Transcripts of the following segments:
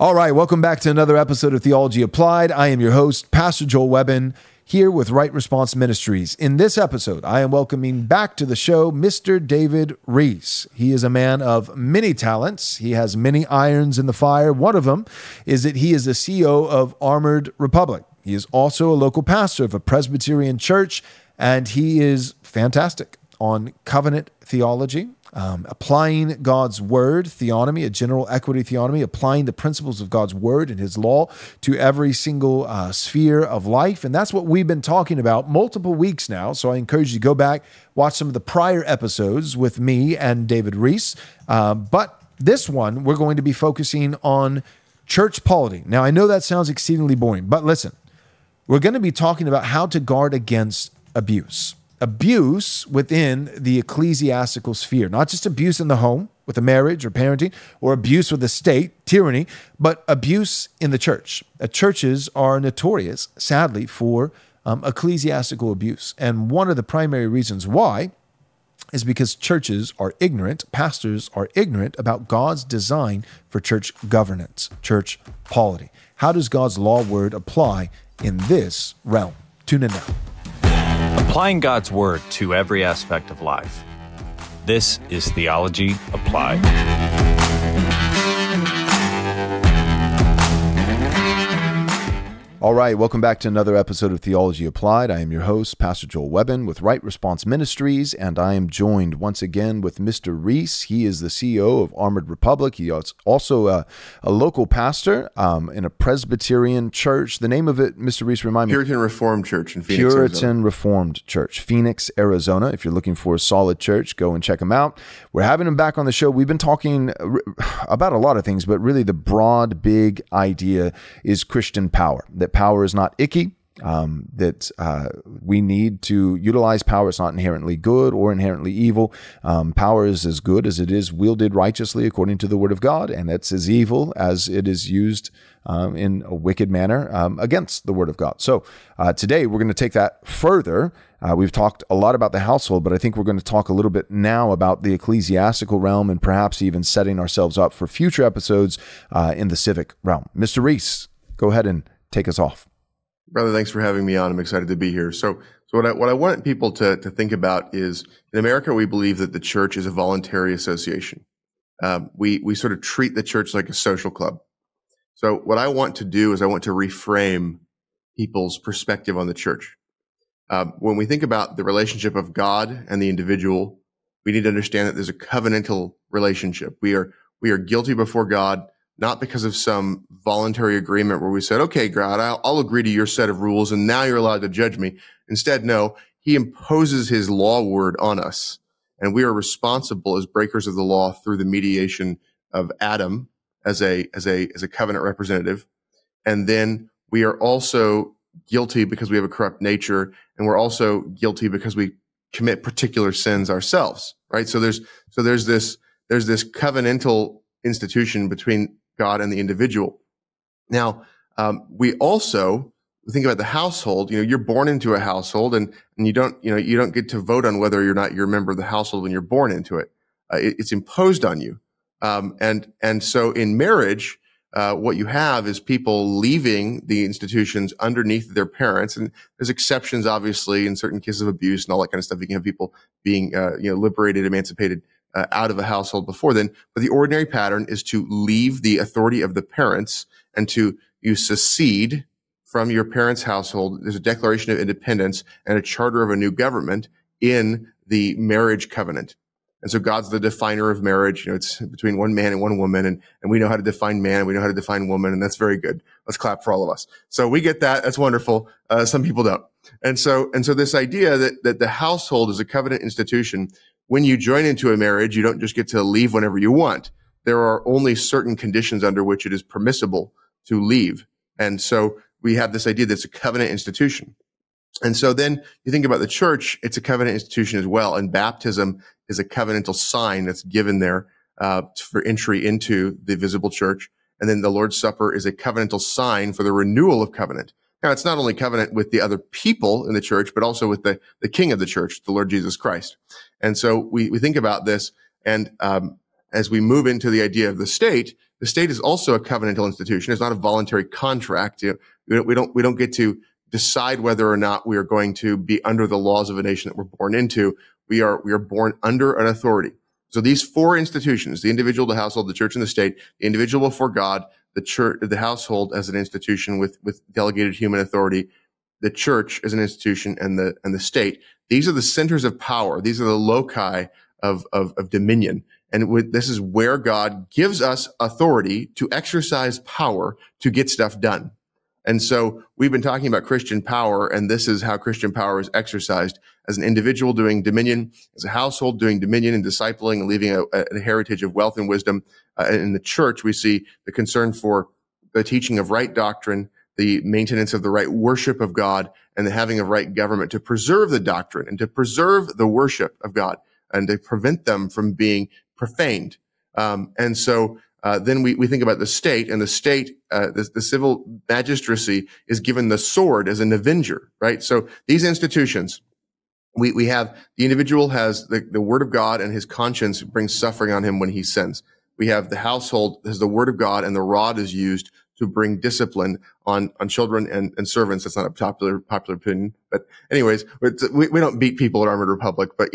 All right, welcome back to another episode of Theology Applied. I am your host, Pastor Joel Webbin, here with Right Response Ministries. In this episode, I am welcoming back to the show Mr. David Reese. He is a man of many talents. He has many irons in the fire. One of them is that he is the CEO of Armored Republic. He is also a local pastor of a Presbyterian church, and he is fantastic on covenant theology, applying God's word, theonomy, a general equity theonomy, applying the principles of God's word and his law to every single sphere of life. And that's what we've been talking about multiple weeks now. So I encourage you to go back, watch some of the prior episodes with me and David Reese. But this one, we're going to be focusing on church polity. Now, I know that sounds exceedingly boring, but listen, we're going to be talking about how to guard against abuse. Abuse within the ecclesiastical sphere, not just abuse in the home with a marriage or parenting, or abuse with the state, tyranny, but abuse in the church. Churches are notorious, sadly, for ecclesiastical abuse. And one of the primary reasons why is because churches are ignorant, pastors are ignorant about God's design for church governance, church polity. How does God's law word apply in this realm? Tune in now. Applying God's Word to every aspect of life. This is Theology Applied. All right, welcome back to another episode of Theology Applied. I am your host, Pastor Joel Webbin with Right Response Ministries, and I am joined once again with Mr. Reese. He is the CEO of Armored Republic. He is also a local pastor in a Presbyterian church. The name of it, Mr. Reese, remind me. Puritan Reformed Church in Phoenix, Arizona. Reformed Church, Phoenix, Arizona. If you're looking for a solid church, go and check him out. We're having him back on the show. We've been talking about a lot of things, but really the broad, big idea is Christian power, that power is not icky, that we need to utilize power. It's not inherently good or inherently evil. Power is as good as it is wielded righteously according to the word of God, and it's as evil as it is used in a wicked manner against the word of God. So today we're going to take that further. We've talked a lot about the household, but I think we're going to talk a little bit now about the ecclesiastical realm and perhaps even setting ourselves up for future episodes in the civic realm. Mr. Reese, go ahead and take us off. Brother, thanks for having me on. I'm excited to be here. So what I want people to think about is, in America, we believe that the church is a voluntary association. We sort of treat the church like a social club. So what I want to do is I want to reframe people's perspective on the church. When we think about the relationship of God and the individual, we need to understand that there's a covenantal relationship. We are guilty before God, not because of some voluntary agreement where we said, okay, God, I'll agree to your set of rules and now you're allowed to judge me. Instead, no, he imposes his law word on us, and we are responsible as breakers of the law through the mediation of Adam as a covenant representative. And then we are also guilty because we have a corrupt nature, and we're also guilty because we commit particular sins ourselves, right? So there's this covenantal institution between God and the individual. Now, we also think about the household. You're born into a household, and you don't get to vote on whether or not you're a member of the household when you're born into it. It's imposed on you. And so in marriage, what you have is people leaving the institutions underneath their parents. And there's exceptions, obviously, in certain cases of abuse and all that kind of stuff. You can have people being, liberated, emancipated out of a household before then. But the ordinary pattern is to leave the authority of the parents and you secede from your parents' household. There's a declaration of independence and a charter of a new government in the marriage covenant. And so God's the definer of marriage. It's between one man and one woman, and we know how to define man, and we know how to define woman, and that's very good. Let's clap for all of us. So we get that. That's wonderful. Some people don't. And so this idea that the household is a covenant institution, when you join into a marriage, you don't just get to leave whenever you want. There are only certain conditions under which it is permissible to leave. And so we have this idea that it's a covenant institution. And so then you think about the church, it's a covenant institution as well. And baptism is a covenantal sign that's given there for entry into the visible church. And then the Lord's Supper is a covenantal sign for the renewal of covenant. Now, it's not only covenant with the other people in the church, but also with the King of the church, the Lord Jesus Christ. And so we think about this. And as we move into the idea of the state The state is also a covenantal institution. It's not a voluntary contract. We don't get to decide whether or not we are going to be under the laws of a nation that we're born into. We are born under an authority. So these four institutions, the individual, the household, the church, and the state, the individual before God, the church, the household as an institution with delegated human authority, the church as an institution, and the state. These are the centers of power. These are the loci of dominion. And this is where God gives us authority to exercise power to get stuff done. And so we've been talking about Christian power, and this is how Christian power is exercised: as an individual doing dominion, as a household doing dominion and discipling and leaving a heritage of wealth and wisdom. In the church, we see the concern for the teaching of right doctrine, the maintenance of the right worship of God, and the having of right government to preserve the doctrine and to preserve the worship of God and to prevent them from being profaned. And so then we think about the state, and the state, the civil magistracy is given the sword as an avenger, right? So these institutions, we have the individual has the word of God, and his conscience brings suffering on him when he sins. We have the household has the word of God, and the rod is used to bring discipline on children and servants. That's not a popular opinion, but anyways, we don't beat people at Armored Republic, but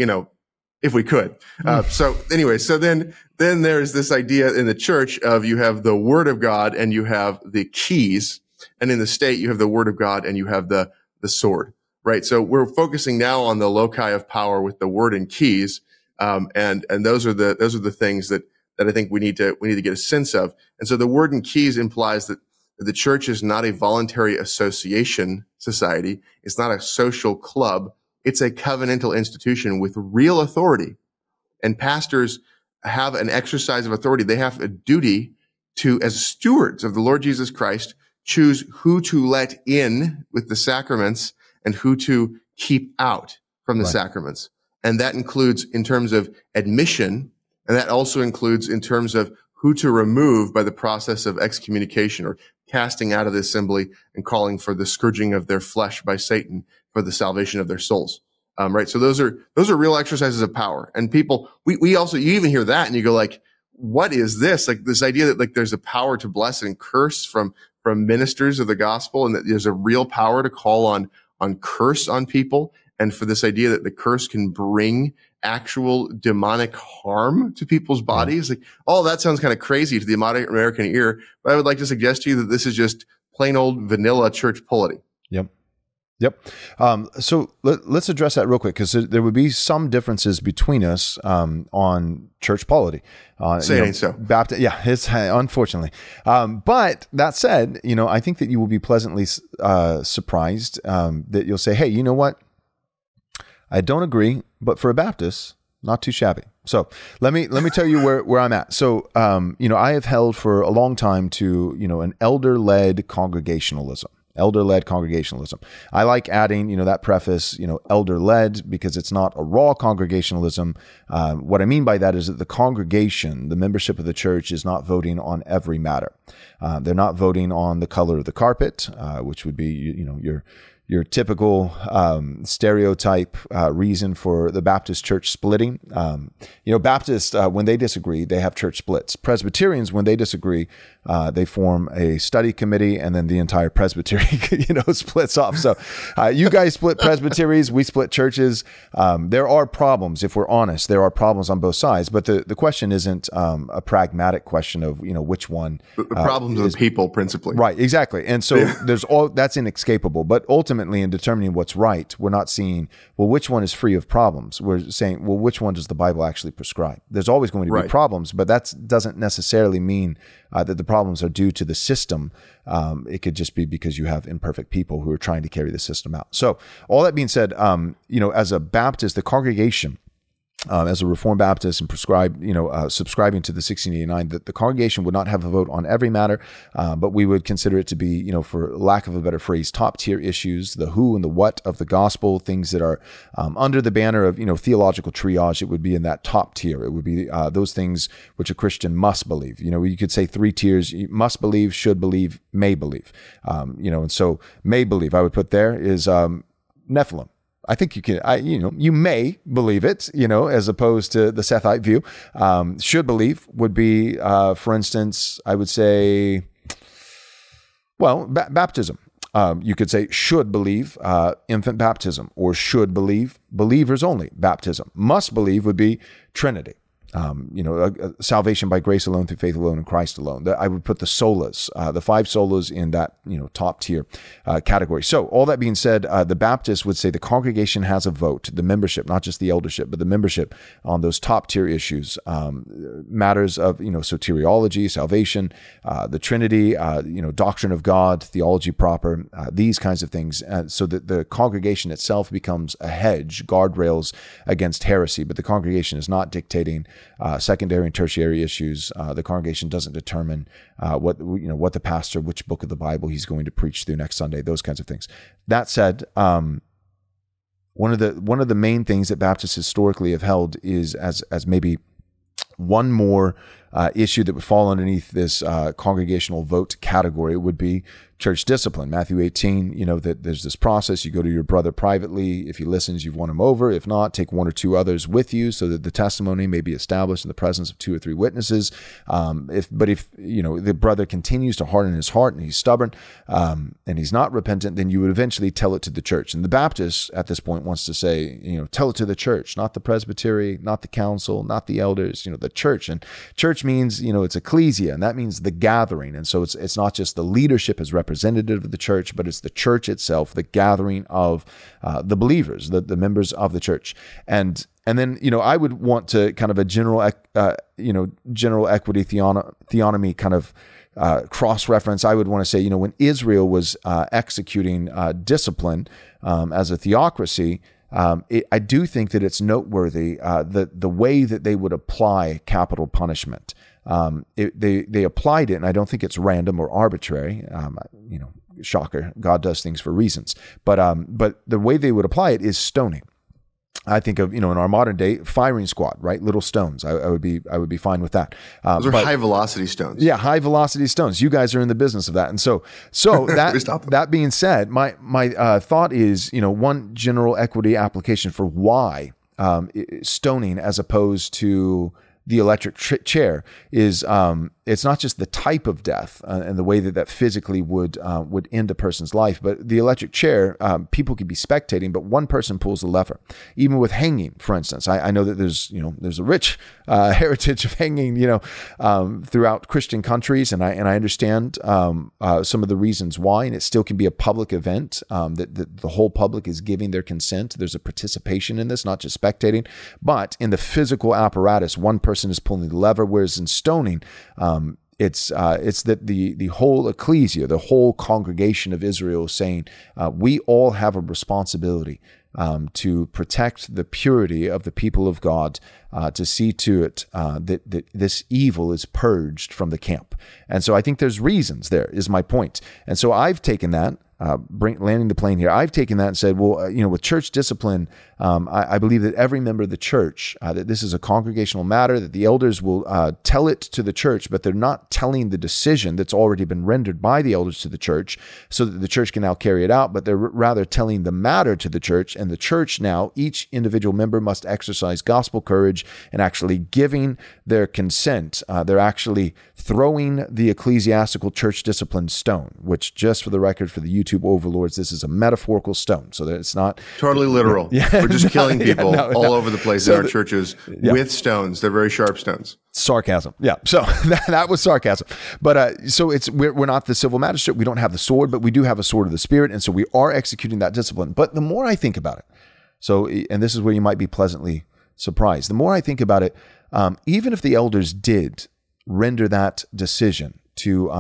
if we could. So then there's this idea in the church of you have the word of God and you have the keys, and in the state you have the word of God and you have the sword, right? So we're focusing now on the loci of power with the word and keys, and those are the things that I think we need to get a sense of. And so the word and keys implies that the church is not a voluntary association society. It's not a social club. It's a covenantal institution with real authority. And pastors have an exercise of authority. They have a duty to, as stewards of the Lord Jesus Christ, choose who to let in with the sacraments and who to keep out from the sacraments. And that includes in terms of admission, and that also includes in terms of who to remove by the process of excommunication or casting out of the assembly and calling for the scourging of their flesh by Satan for the salvation of their souls. Right. So those are real exercises of power. And people, we also, you even hear that and you go like, what is this? Like this idea that like there's a power to bless and curse from ministers of the gospel, and that there's a real power to call on curse on people. And for this idea that the curse can bring actual demonic harm to people's bodies. Like, oh, that sounds kind of crazy to the modern American ear, but I would like to suggest to you that this is just plain old vanilla church polity. Yep. So let's address that real quick, because there would be some differences between us on church polity. Saying so. Baptist, yeah, it's unfortunately. But that said, I think that you will be pleasantly surprised that you'll say, hey, you know what? I don't agree, but for a Baptist, not too shabby. So let me tell you where I'm at. So, I have held for a long time to, an elder-led congregationalism. I like adding, that preface, elder-led, because it's not a raw congregationalism. What I mean by that is that the congregation, the membership of the church, is not voting on every matter. They're not voting on the color of the carpet, which would be, your typical stereotype reason for the Baptist church splitting. Baptists, when they disagree, they have church splits. Presbyterians, when they disagree, they form a study committee, and then the entire presbytery, splits off. So you guys split presbyteries, we split churches. There are problems, if we're honest. There are problems on both sides, but the question isn't a pragmatic question of, which one. The problems of the people, principally. Right, exactly. And so that's inescapable. But ultimately, in determining what's right, we're not seeing, well, which one is free of problems. We're saying, well, which one does the Bible actually prescribe? There's always going to be problems, but that doesn't necessarily mean that the problems are due to the system. It could just be because you have imperfect people who are trying to carry the system out. So all that being said, as a Baptist, the congregation, as a Reformed Baptist and subscribing to the 1689, that the congregation would not have a vote on every matter, but we would consider it to be, for lack of a better phrase, top tier issues, the who and the what of the gospel, things that are under the banner of, theological triage. It would be in that top tier. It would be those things which a Christian must believe. You could say 3 tiers: you must believe, should believe, may believe. And so may believe I would put there is Nephilim. I think you can, you may believe it, as opposed to the Sethite view. Should believe would be, for instance, I would say, well, baptism. You could say should believe infant baptism, or should believe believers only baptism. Must believe would be Trinity. Salvation by grace alone, through faith alone, in Christ alone. I would put the solas, the 5 solas, in that top tier category. So all that being said, the Baptists would say the congregation has a vote, the membership, not just the eldership, but the membership on those top tier issues, matters of soteriology, salvation, the Trinity, doctrine of God, theology proper, these kinds of things, so that the congregation itself becomes a hedge, guardrails against heresy. But the congregation is not dictating secondary and tertiary issues. The congregation doesn't determine what the pastor, which book of the Bible he's going to preach through next Sunday, those kinds of things. That said, one of the main things that Baptists historically have held is as maybe one more issue that would fall underneath this congregational vote category would be church discipline. Matthew 18, that there's this process. You go to your brother privately. If he listens, you've won him over. If not, take 1 or 2 others with you so that the testimony may be established in the presence of 2 or 3 witnesses. If the brother continues to harden his heart and he's stubborn and he's not repentant, then you would eventually tell it to the church. And the Baptist at this point wants to say, tell it to the church, not the presbytery, not the council, not the elders, the church. And church means, it's ecclesia, and that means the gathering. And so it's not just the leadership as representative of the church, but it's the church itself, the gathering of the believers, the members of the church. And then, I would want to kind of a general equity theonomy kind of cross-reference. I would want to say, when Israel was executing discipline as a theocracy, I do think that it's noteworthy the way that they would apply capital punishment. They applied it, and I don't think it's random or arbitrary. Shocker, God does things for reasons. But the way they would apply it is stoning. I think of, in our modern day, firing squad, right? Little stones. I would be fine with that. Those are high velocity stones. Yeah, high velocity stones. You guys are in the business of that. And so that being said, my thought is, one general equity application for why stoning as opposed to the electric chair is it's not just the type of death and the way that physically would end a person's life, but the electric chair, people could be spectating, but one person pulls the lever. Even with hanging, for instance, I know that there's a rich heritage of hanging, throughout Christian countries, and I understand some of the reasons why, and it still can be a public event that the whole public is giving their consent. There's a participation in this, not just spectating, but in the physical apparatus, one person is pulling the lever, whereas in stoning, it's that the whole ecclesia, the whole congregation of Israel is saying, we all have a responsibility to protect the purity of the people of God, to see to it that this evil is purged from the camp. And so I think there's reasons there, is my point. And so I've taken that, landing the plane here, I've taken that and said, well, with church discipline, I believe that every member of the church, that this is a congregational matter, that the elders will tell it to the church, but they're not telling the decision that's already been rendered by the elders to the church so that the church can now carry it out, but they're rather telling the matter to the church, and the church now, each individual member must exercise gospel courage and actually giving their consent. They're actually throwing the ecclesiastical church discipline stone, which, just for the record, for the YouTube overlords, this is a metaphorical stone, so that it's not totally literal. We're just killing people all over the place in our churches with stones. They're very sharp stones. Sarcasm. Yeah. So that was sarcasm. But so we're not the civil magistrate. We don't have the sword, but we do have a sword of the Spirit, and so we are executing that discipline. But the more I think about it, and this is where you might be pleasantly surprised. The more I think about it, even if the elders did render that decision to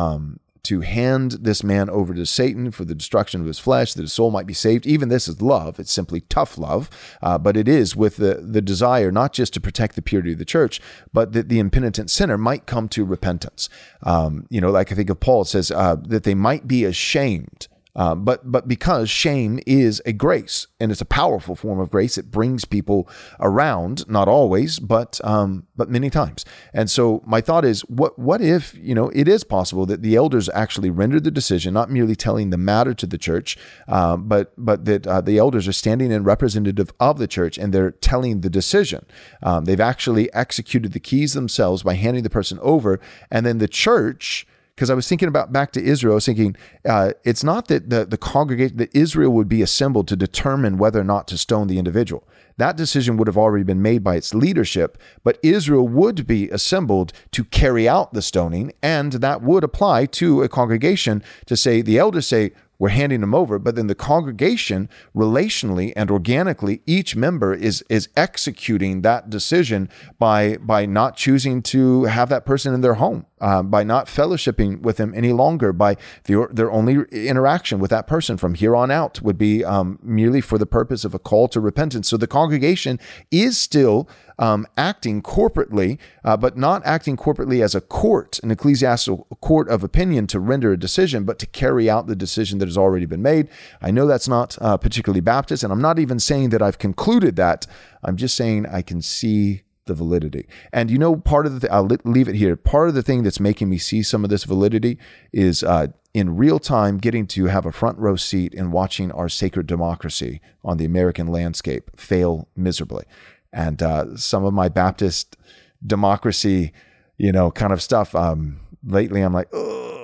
hand this man over to Satan for the destruction of his flesh, that his soul might be saved. Even this is love. It's simply tough love, but it is with the desire not just to protect the purity of the church, but that the impenitent sinner might come to repentance. Like I think of Paul, it says that they might be ashamed But because shame is a grace, and it's a powerful form of grace, it brings people around, not always, but many times. And so my thought is, what if, it is possible that the elders actually rendered the decision, not merely telling the matter to the church, but that the elders are standing in representative of the church and they're telling the decision. They've actually executed the keys themselves by handing the person over, and then the church. Because I was thinking about back to Israel, I was thinking it's not that the congregation, that Israel would be assembled to determine whether or not to stone the individual. That decision would have already been made by its leadership, but Israel would be assembled to carry out the stoning, and that would apply to a congregation to say, the elders say, we're handing them over, but then the congregation, relationally and organically, each member is executing that decision by not choosing to have that person in their home, by not fellowshipping with them any longer, by their only interaction with that person from here on out would be merely for the purpose of a call to repentance. So the congregation is still acting corporately, but not acting corporately as a court, an ecclesiastical court of opinion to render a decision, but to carry out the decision that has already been made. I know that's not particularly Baptist, and I'm not even saying that I've concluded that. I'm just saying I can see the validity. And part of I'll leave it here. Part of the thing that's making me see some of this validity is in real time getting to have a front row seat in watching our sacred democracy on the American landscape fail miserably. And some of my Baptist democracy, kind of stuff, lately I'm like,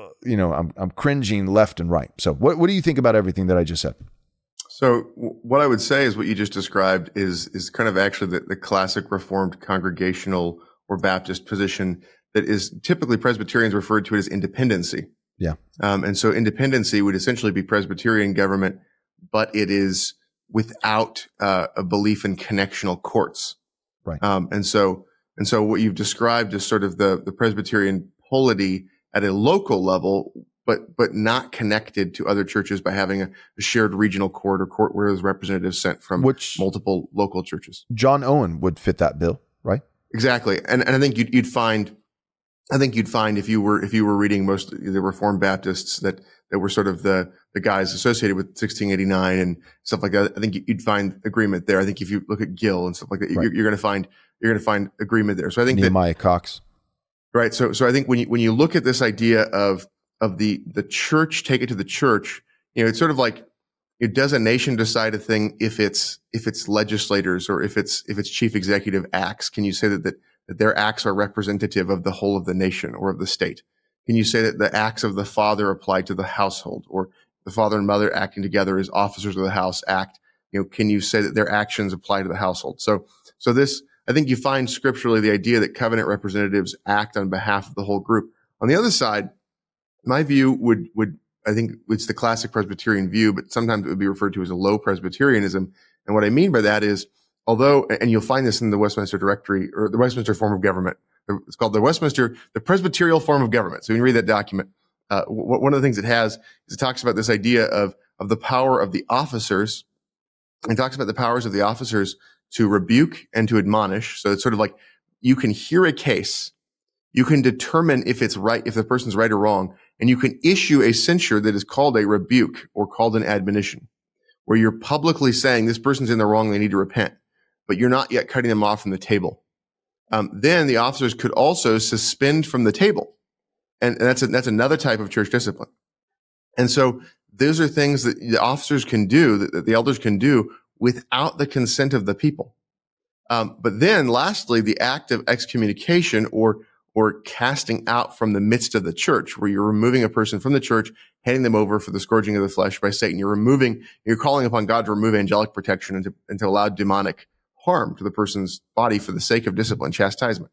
I'm cringing left and right. So what do you think about everything that I just said? So what I would say is what you just described is kind of actually the classic Reformed congregational or Baptist position that is typically Presbyterians referred to it as independency. Yeah. And so independency would essentially be Presbyterian government, but it is without a belief in connectional courts. Right. And so what you've described is sort of the Presbyterian polity at a local level, but not connected to other churches by having a shared regional court or court where there's representatives sent from multiple local churches. John Owen would fit that bill, right? Exactly. And I think you'd find if you were reading most of the Reformed Baptists that were sort of the guys associated with 1689 and stuff like that, I think you'd find agreement there. I think if you look at Gill and stuff like that, right, you're going to find agreement there. So I think Nehemiah Cox. Right. So I think when you look at this idea of the church, take it to the church, it's sort of like, does a nation decide a thing if it's legislators or if its chief executive acts? Can you say that their acts are representative of the whole of the nation or of the state? Can you say that the acts of the father apply to the household, or the father and mother acting together as officers of the house act? Can you say that their actions apply to the household? So this, I think you find scripturally the idea that covenant representatives act on behalf of the whole group. On the other side, my view would I think it's the classic Presbyterian view, but sometimes it would be referred to as a low Presbyterianism. And what I mean by that is, although, and you'll find this in the Westminster Directory or the Westminster Form of Government, it's called the Presbyterial Form of Government. So when you read that document, one of the things it has is it talks about this idea of the power of the officers. It talks about the powers of the officers to rebuke and to admonish. So it's sort of like you can hear a case, you can determine if it's right, if the person's right or wrong, and you can issue a censure that is called a rebuke or called an admonition, where you're publicly saying this person's in the wrong, they need to repent, but you're not yet cutting them off from the table. Then the officers could also suspend from the table. And that's another type of church discipline. And so those are things that the officers can do, that the elders can do without the consent of the people. But then lastly, the act of excommunication or casting out from the midst of the church, where you're removing a person from the church, handing them over for the scourging of the flesh by Satan. You're calling upon God to remove angelic protection and to allow demonic harm to the person's body for the sake of discipline, chastisement.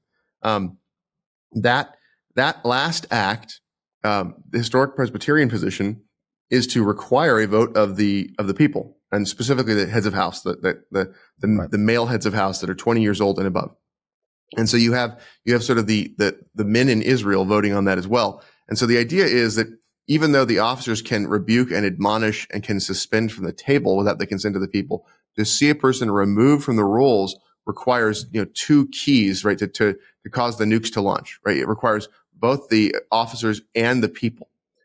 That last act, the historic Presbyterian position, is to require a vote of the people, and specifically the heads of house, the male heads of house that are 20 years old and above. And so you have sort of the men in Israel voting on that as well. And so the idea is that even though the officers can rebuke and admonish and can suspend from the table without the consent of the people, to see a person removed from the rolls requires, two keys, right, to cause the nukes to launch, right? It requires both the officers and the people.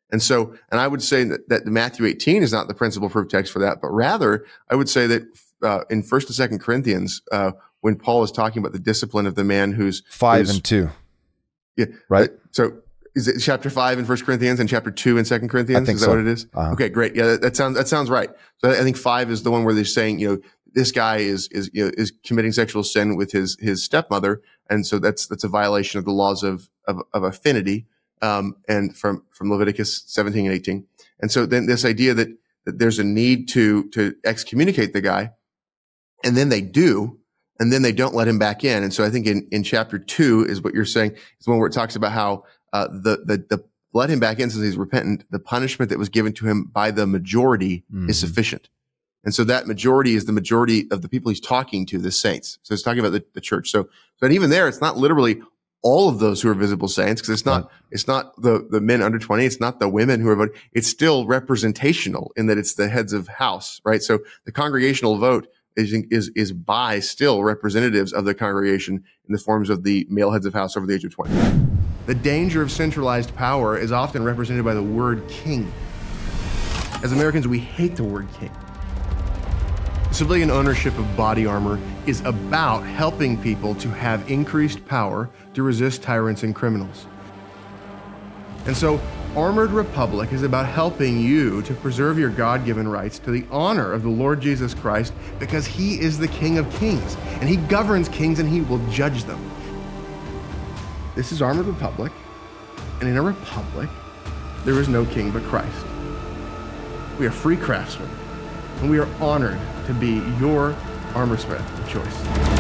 And I would say that Matthew 18 is not the principal proof text for that, but rather I would say that in 1st and 2nd Corinthians, when Paul is talking about the discipline of the man who's 5 and 2. Yeah. Right. So is it chapter 5 in 1 Corinthians and chapter 2 in 2 Corinthians? I think is that so. what it is? Uh-huh. Okay, great. Yeah, that sounds right. So I think 5 is the one where they're saying, this guy is committing sexual sin with his stepmother. And so that's a violation of the laws of affinity, and from Leviticus 17 and 18. And so then this idea that there's a need to excommunicate the guy, and then they do, and then they don't let him back in. And so I think in chapter 2 is what you're saying, is the one where it talks about how the let him back in since he's repentant, the punishment that was given to him by the majority is sufficient. And so that majority is the majority of the people he's talking to, the saints. So it's talking about the church. But even there, it's not literally all of those who are visible saints, because it's not the men under 20. It's not the women who are voting. It's still representational in that it's the heads of house, right? So the congregational vote is by still representatives of the congregation in the forms of the male heads of house over the age of 20. The danger of centralized power is often represented by the word king. As Americans, we hate the word king. Civilian ownership of body armor is about helping people to have increased power to resist tyrants and criminals. And so Armored Republic is about helping you to preserve your God-given rights to the honor of the Lord Jesus Christ, because he is the King of Kings, and he governs kings and he will judge them. This is Armored Republic, and in a republic, there is no king but Christ. We are free craftsmen, and we are honored to be your armorsmith of choice.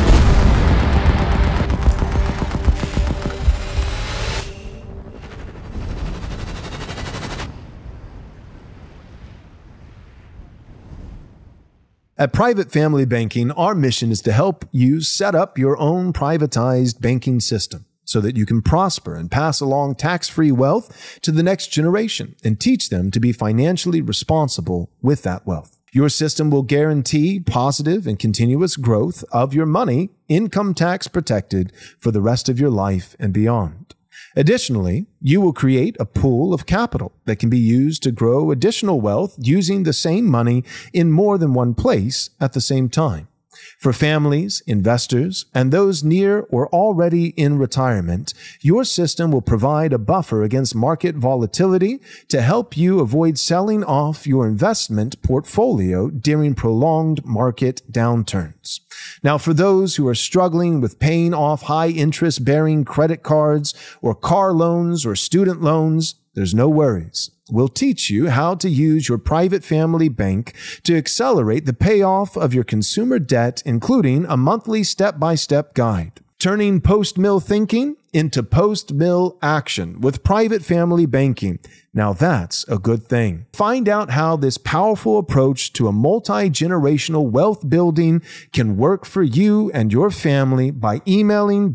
At Private Family Banking, our mission is to help you set up your own privatized banking system so that you can prosper and pass along tax-free wealth to the next generation and teach them to be financially responsible with that wealth. Your system will guarantee positive and continuous growth of your money, income tax protected for the rest of your life and beyond. Additionally, you will create a pool of capital that can be used to grow additional wealth using the same money in more than one place at the same time. For families, investors, and those near or already in retirement, your system will provide a buffer against market volatility to help you avoid selling off your investment portfolio during prolonged market downturns. Now, for those who are struggling with paying off high interest-bearing credit cards or car loans or student loans, there's no worries. We'll teach you how to use your private family bank to accelerate the payoff of your consumer debt, including a monthly step-by-step guide. Turning post-mill thinking into post-mill action with private family banking. Now that's a good thing. Find out how this powerful approach to a multi-generational wealth building can work for you and your family by emailing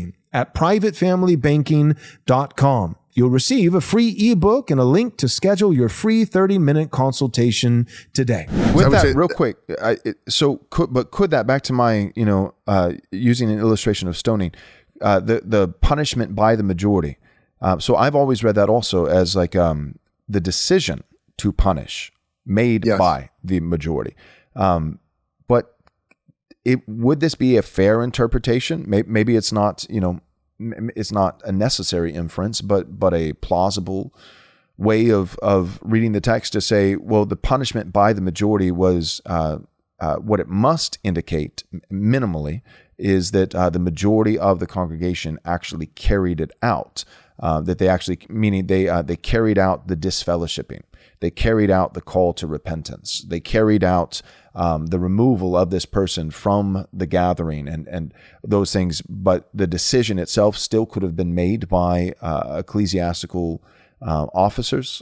banking@privatefamilybanking.com. You'll receive a free ebook and a link to schedule your free 30-minute consultation today. With that, real quick, could that, back to my, using an illustration of stoning, the punishment by the majority. So I've always read that also as like the decision to punish made by the majority. But would this be a fair interpretation? Maybe it's not, it's not a necessary inference, but a plausible way of reading the text to say, well, the punishment by the majority was what it must indicate minimally is that the majority of the congregation actually carried it out. That they actually, meaning they carried out the disfellowshipping. They carried out the call to repentance. They carried out the removal of this person from the gathering and those things. But the decision itself still could have been made by ecclesiastical officers,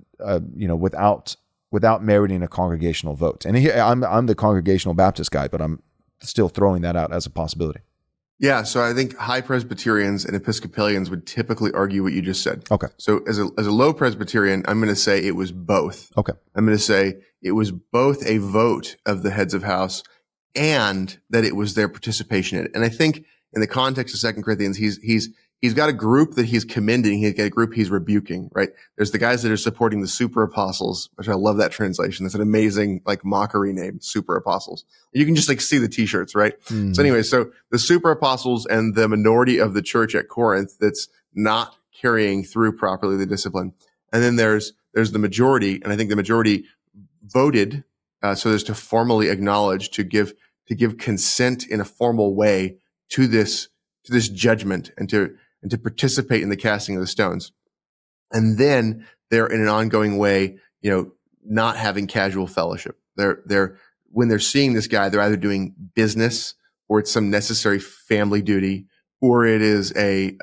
without meriting a congregational vote. And here, I'm the Congregational Baptist guy, but I'm still throwing that out as a possibility. Yeah, so I think high Presbyterians and Episcopalians would typically argue what you just said. Okay. So as a low Presbyterian, I'm going to say it was both. Okay. I'm going to say it was both a vote of the heads of house and that it was their participation in it. And I think in the context of 2 Corinthians, he's he's got a group that he's commending. He's got a group he's rebuking, right? There's the guys that are supporting the super apostles, which I love that translation. That's an amazing, like, mockery name, super apostles. You can just like see the t-shirts, right? So anyway, so the super apostles and the minority of the church at Corinth that's not carrying through properly the discipline. And then there's the majority, and I think the majority voted, so as to formally acknowledge, to give consent in a formal way to this judgment, and to participate in the casting of the stones. And then they're in an ongoing way, not having casual fellowship. When they're seeing this guy, they're either doing business, or it's some necessary family duty, or it is a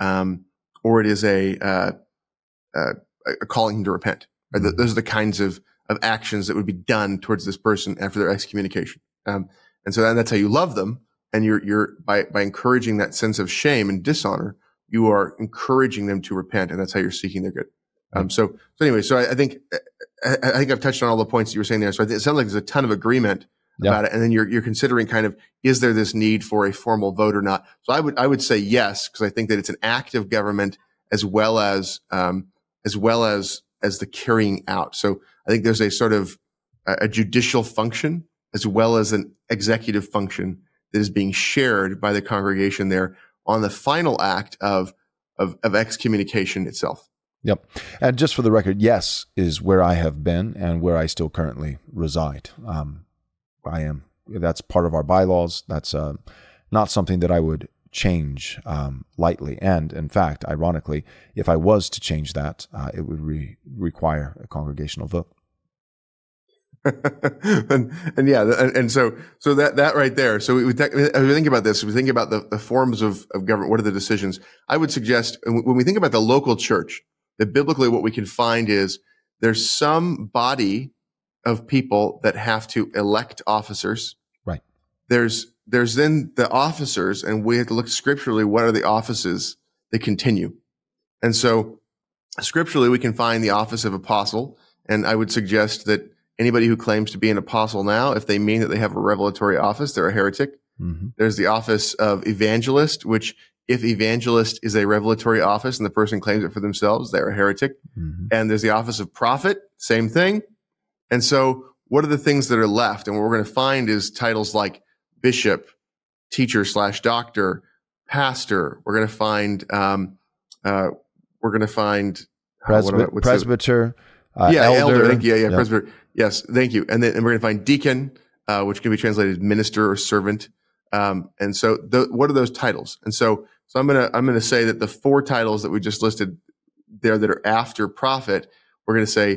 calling him to repent. Right? Those are the kinds of actions that would be done towards this person after their excommunication. And so that's how you love them. And you're by encouraging that sense of shame and dishonor, you are encouraging them to repent, and that's how you're seeking their good. So anyway, so I think I've touched on all the points that you were saying there. So I think it sounds like there's a ton of agreement about it. And then you're considering kind of, is there this need for a formal vote or not? So I would say yes, because I think that it's an act of government as well as the carrying out. So I think there's a sort of a judicial function as well as an executive function that is being shared by the congregation there on the final act of excommunication itself. Yep. And just for the record, yes is where I have been and where I still currently reside. That's part of our bylaws. That's not something that I would change lightly. And in fact, ironically, if I was to change that, it would require a congregational vote. and so that right there. So we think about this. We think about the forms of government. What are the decisions? I would suggest when we think about the local church, that biblically what we can find is there's some body of people that have to elect officers. Right. There's then the officers, and we have to look scripturally. What are the offices that continue? And so scripturally, we can find the office of apostle, and I would suggest that anybody who claims to be an apostle now, if they mean that they have a revelatory office, they're a heretic. Mm-hmm. There's the office of evangelist, which if evangelist is a revelatory office and the person claims it for themselves, they're a heretic. Mm-hmm. And there's the office of prophet, same thing. And so what are the things that are left? And what we're going to find is titles like bishop, teacher / doctor, pastor. We're going to find, presbyter, elder. Thank you. Yeah, presbyter. Yes, thank you. And we're going to find deacon, which can be translated minister or servant. And so what are those titles? And so I'm going to say that the 4 titles that we just listed there that are after prophet, we're going to say,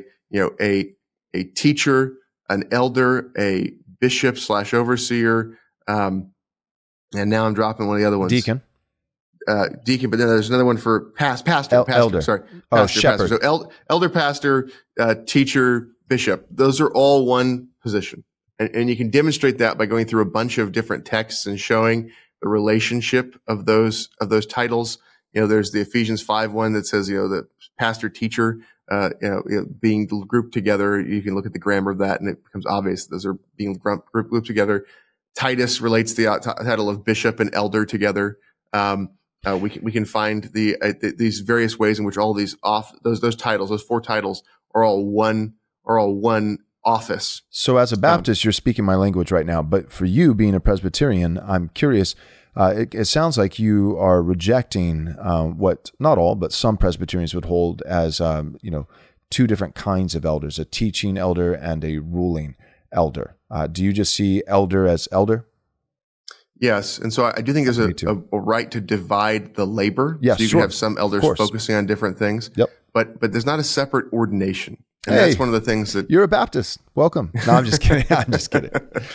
a teacher, an elder, a bishop / overseer, and now I'm dropping one of the other ones. Deacon, but then there's another one for pastor. Elder. Sorry. Shepherd. Pastor. So elder, pastor, teacher, bishop. Those are all one position. And you can demonstrate that by going through a bunch of different texts and showing the relationship of those titles. There's the Ephesians 5 one that says, the pastor, teacher, being grouped together. You can look at the grammar of that and it becomes obvious those are being grouped together. Titus relates the title of bishop and elder together. We can find these various ways in which all these those titles, those 4 titles, are all one office. So as a Baptist, you're speaking my language right now, but for you being a Presbyterian, I'm curious, it sounds like you are rejecting what not all, but some Presbyterians would hold as, 2 different kinds of elders, a teaching elder and a ruling elder. Do you just see elder as elder? Yes. And so I do think there's a right to divide the labor. Yes, so you can have some elders focusing on different things. Yep. But there's not a separate ordination. And that's one of the things that you're a Baptist. Welcome. No, I'm just kidding. I'm just kidding.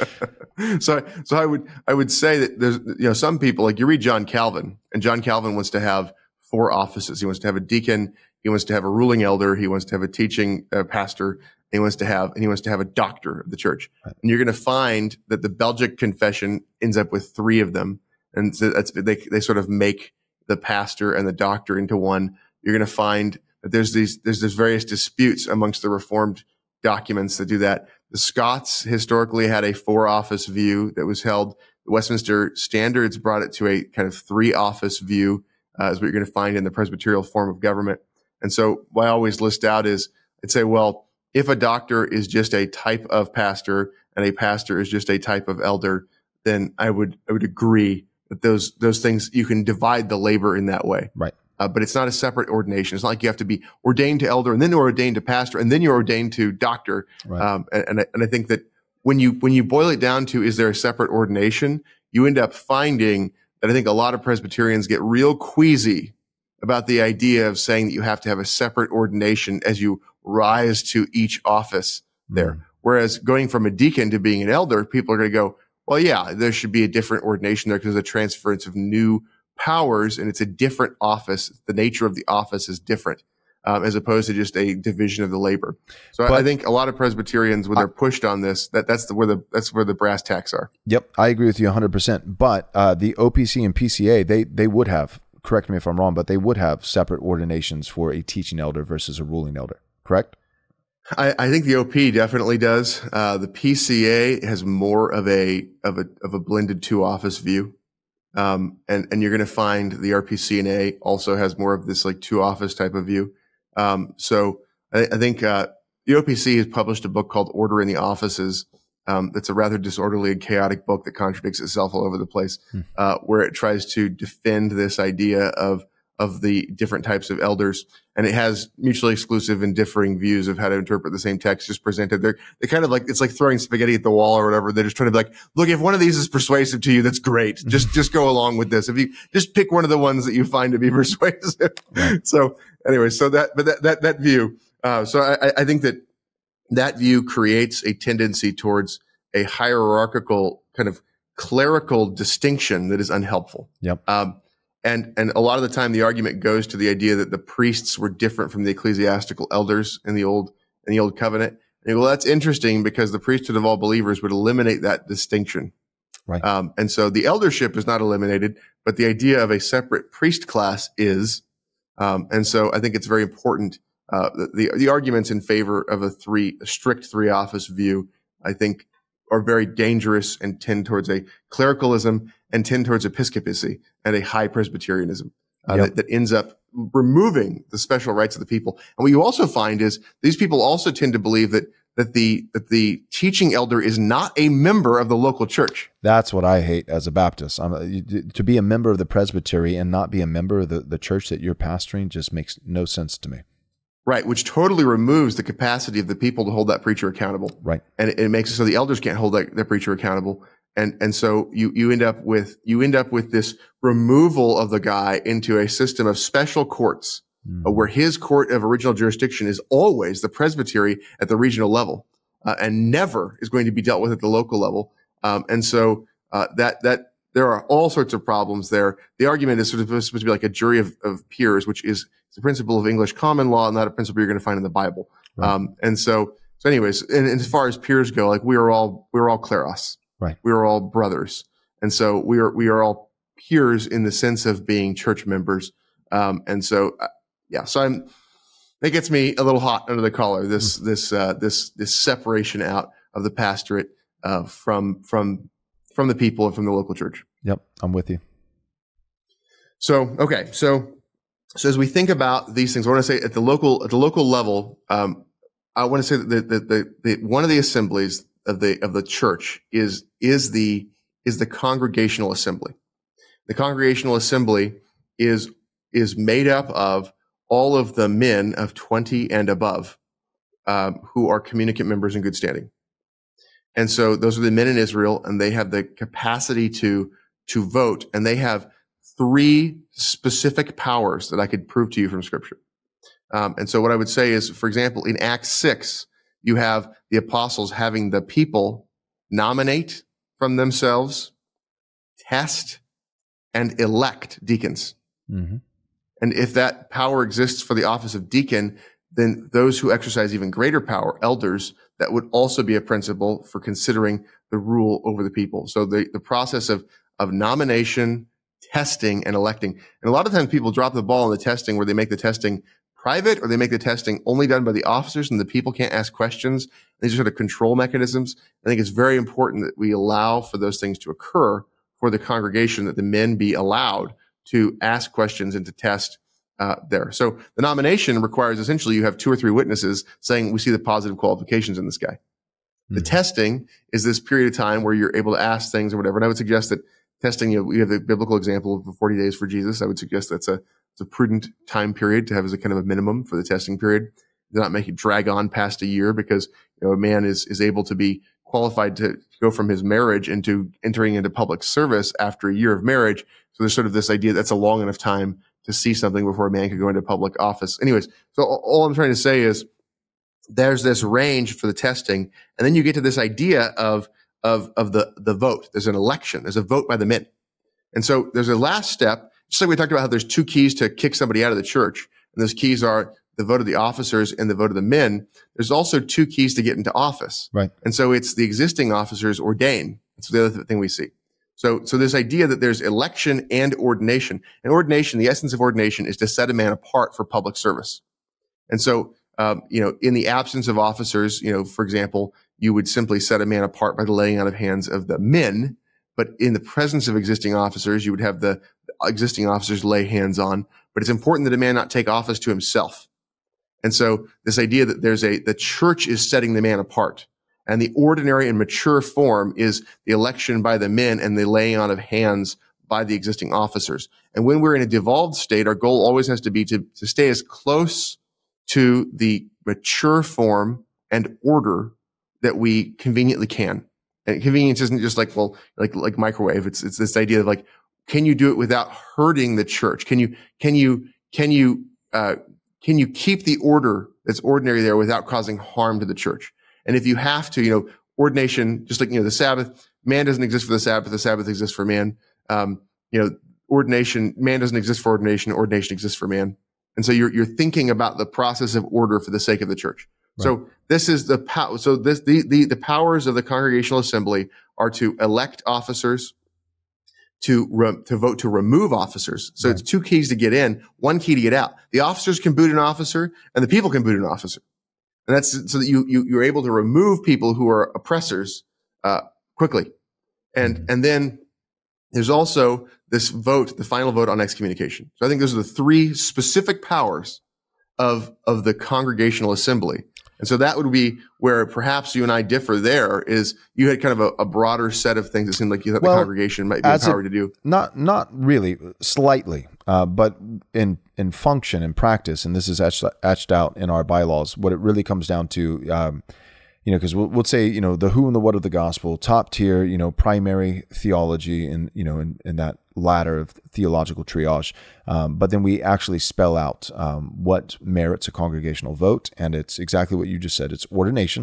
So I would say that there's, some people, like you read John Calvin, and John Calvin wants to have 4 offices. He wants to have a deacon. He wants to have a ruling elder. He wants to have a teaching pastor. And he wants to have a doctor of the church. Right. And you're going to find that the Belgic Confession ends up with 3 of them. And so they sort of make the pastor and the doctor into one. You're going to find that there's various disputes amongst the Reformed documents that do that. The Scots historically had a 4-office view that was held. The Westminster Standards brought it to a kind of 3-office view. is what you're going to find in the Presbyterial form of government. And so what I always list out is, I'd say, well, if a doctor is just a type of pastor and a pastor is just a type of elder, then I would agree that those things, you can divide the labor in that way. Right. But it's not a separate ordination. It's not like you have to be ordained to elder and then you're ordained to pastor and then you're ordained to doctor. Right. And I think that when you boil it down to, is there a separate ordination? You end up finding that I think a lot of Presbyterians get real queasy about the idea of saying that you have to have a separate ordination as you rise to each office there. Mm. Whereas going from a deacon to being an elder, people are going to go, well, yeah, there should be a different ordination there because there's a transference of new powers and it's a different office. The nature of the office is different, as opposed to just a division of the labor. So I think a lot of Presbyterians, when they're pushed on this, that's where the brass tacks are. Yep, I agree with you 100%. But the OPC and PCA, they would have, correct me if I'm wrong, but they would have separate ordinations for a teaching elder versus a ruling elder, correct? I think the OP definitely does. The PCA has more of a blended two office view. And you're going to find the RPCNA also has more of this like two office type of view. So I think, the OPC has published a book called Order in the Offices. That's a rather disorderly and chaotic book that contradicts itself all over the place, where it tries to defend this idea of the different types of elders. And it has mutually exclusive and differing views of how to interpret the same text just presented. They're kind of like, it's like throwing spaghetti at the wall or whatever. They're just trying to be like, look, if one of these is persuasive to you, that's great. Just go along with this. If you just pick one of the ones that you find to be persuasive. So anyway, that view. So I think that view creates a tendency towards a hierarchical kind of clerical distinction that is unhelpful. Yep. And a lot of the time the argument goes to the idea that the priests were different from the ecclesiastical elders in the old covenant. And you go, well, that's interesting because the priesthood of all believers would eliminate that distinction. Right. And so the eldership is not eliminated, but the idea of a separate priest class is. And so I think it's very important. The arguments in favor of a strict three office view, I think, are very dangerous and tend towards a clericalism and tend towards episcopacy and a high Presbyterianism that ends up removing the special rights of the people. And what you also find is these people also tend to believe that the teaching elder is not a member of the local church. That's what I hate as a Baptist. To be a member of the presbytery and not be a member of the church that you're pastoring just makes no sense to me. Right, which totally removes the capacity of the people to hold that preacher accountable. Right. And it makes it so the elders can't hold that preacher accountable. And so you end up with this removal of the guy into a system of special courts where his court of original jurisdiction is always the presbytery at the regional level, and never is going to be dealt with at the local level. And so that there are all sorts of problems there. The argument is sort of supposed to be like a jury of peers, which is the principle of English common law, not a principle you're going to find in the Bible. Right. And so anyways, and as far as peers go, like we were all kleros. Right. We were all brothers. And so we are all peers in the sense of being church members. And so, so that gets me a little hot under the collar, this separation out of the pastorate, from the people and from the local church. Yep. I'm with you. So, okay. So as we think about these things, I want to say at the local level, I want to say that one of the assemblies of the church is the congregational assembly. The congregational assembly is made up of all of the men of 20 and above, who are communicant members in good standing. And so those are the men in Israel, and they have the capacity to vote, and they have 3 specific powers that I could prove to you from Scripture. And so what I would say is, for example, in Acts 6, you have the apostles having the people nominate from themselves, test, and elect deacons. Mm-hmm. And if that power exists for the office of deacon, then those who exercise even greater power, elders, that would also be a principle for considering the rule over the people. So the process of nomination, testing, and electing. And a lot of times people drop the ball on the testing where they make the testing private, or they make the testing only done by the officers and the people can't ask questions. These are sort of control mechanisms. I think it's very important that we allow for those things to occur for the congregation, that the men be allowed to ask questions and to test there. So the nomination requires essentially you have 2 or 3 witnesses saying, we see the positive qualifications in this guy. The testing is this period of time where you're able to ask things or whatever. And I would suggest that testing, we have the biblical example of the 40 days for Jesus. I would suggest that's a prudent time period to have as a kind of a minimum for the testing period. Do not make it drag on past a year, because a man is able to be qualified to go from his marriage into entering into public service after a year of marriage. So there's sort of this idea that's a long enough time to see something before a man could go into public office. Anyways, so all I'm trying to say is there's this range for the testing, and then you get to this idea of the vote. There's an election. There's a vote by the men. And so there's a last step, just like we talked about how there's 2 keys to kick somebody out of the church. And those keys are the vote of the officers and the vote of the men. There's also 2 keys to get into office. Right. And so it's the existing officers ordain. That's the other thing we see. So this idea that there's election and ordination. And ordination, the essence of ordination is to set a man apart for public service. And so, in the absence of officers, for example, you would simply set a man apart by the laying out of hands of the men. But in the presence of existing officers, you would have the existing officers lay hands on. But it's important that a man not take office to himself. And so this idea that the church is setting the man apart, and the ordinary and mature form is the election by the men and the laying on of hands by the existing officers. And when we're in a devolved state, our goal always has to be to stay as close to the mature form and order that we conveniently can. And convenience isn't just like microwave. It's this idea of like, can you do it without hurting the church? Can you keep the order that's ordinary there without causing harm to the church? And if you have to, ordination, just like, the Sabbath, man doesn't exist for the Sabbath exists for man. Ordination, man doesn't exist for ordination exists for man. And so you're thinking about the process of order for the sake of the church. Right. So this is the power. So the powers of the congregational assembly are to elect officers, to vote to remove officers. So It's 2 keys to get in, 1 key to get out. The officers can boot an officer, and the people can boot an officer. And that's so that you're able to remove people who are oppressors quickly. And then there's also this vote, the final vote on excommunication. So I think those are the 3 specific powers of the congregational assembly. And so that would be where perhaps you and I differ there, is you had kind of a broader set of things that seemed like you thought the congregation might be empowered to do. Not really, slightly, but in function and practice, and this is etched out in our bylaws, what it really comes down to, because we'll say, the who and the what of the gospel, top tier, primary theology, and, in that ladder of theological triage. But then we actually spell out what merits a congregational vote. And it's exactly what you just said. It's ordination.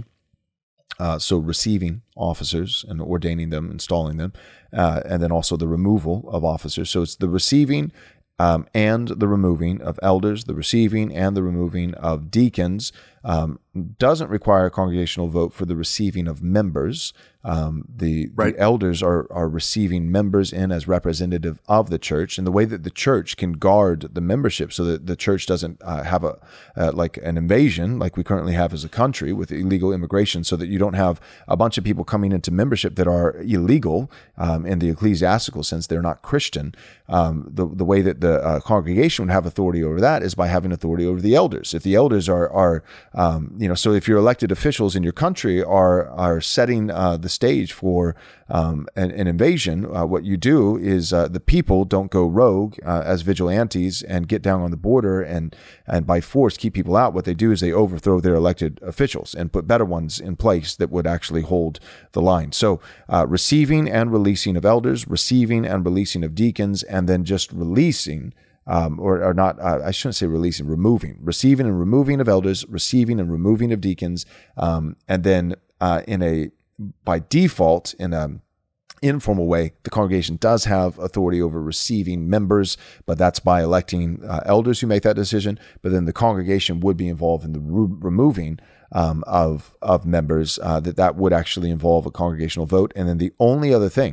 So receiving officers and ordaining them, installing them, and then also the removal of officers. So it's the receiving and the removing of elders, the receiving and the removing of deacons. Doesn't require a congregational vote for the receiving of members. The elders are receiving members in as representative of the church, and the way that the church can guard the membership so that the church doesn't have like an invasion like we currently have as a country with illegal immigration, so that you don't have a bunch of people coming into membership that are illegal in the ecclesiastical sense. They're not Christian. The way that the congregation would have authority over that is by having authority over the elders. If the elders are so if your elected officials in your country are setting the stage for an invasion, what you do is the people don't go rogue as vigilantes and get down on the border and by force keep people out. What they do is they overthrow their elected officials and put better ones in place that would actually hold the line. So receiving and releasing of elders, receiving and releasing of deacons, and then just releasing or not, I shouldn't say releasing, removing, receiving and removing of elders, receiving and removing of deacons, and then by default, in an informal way, the congregation does have authority over receiving members, but that's by electing elders who make that decision. But then the congregation would be involved in the removing of members, that would actually involve a congregational vote. And then the only other thing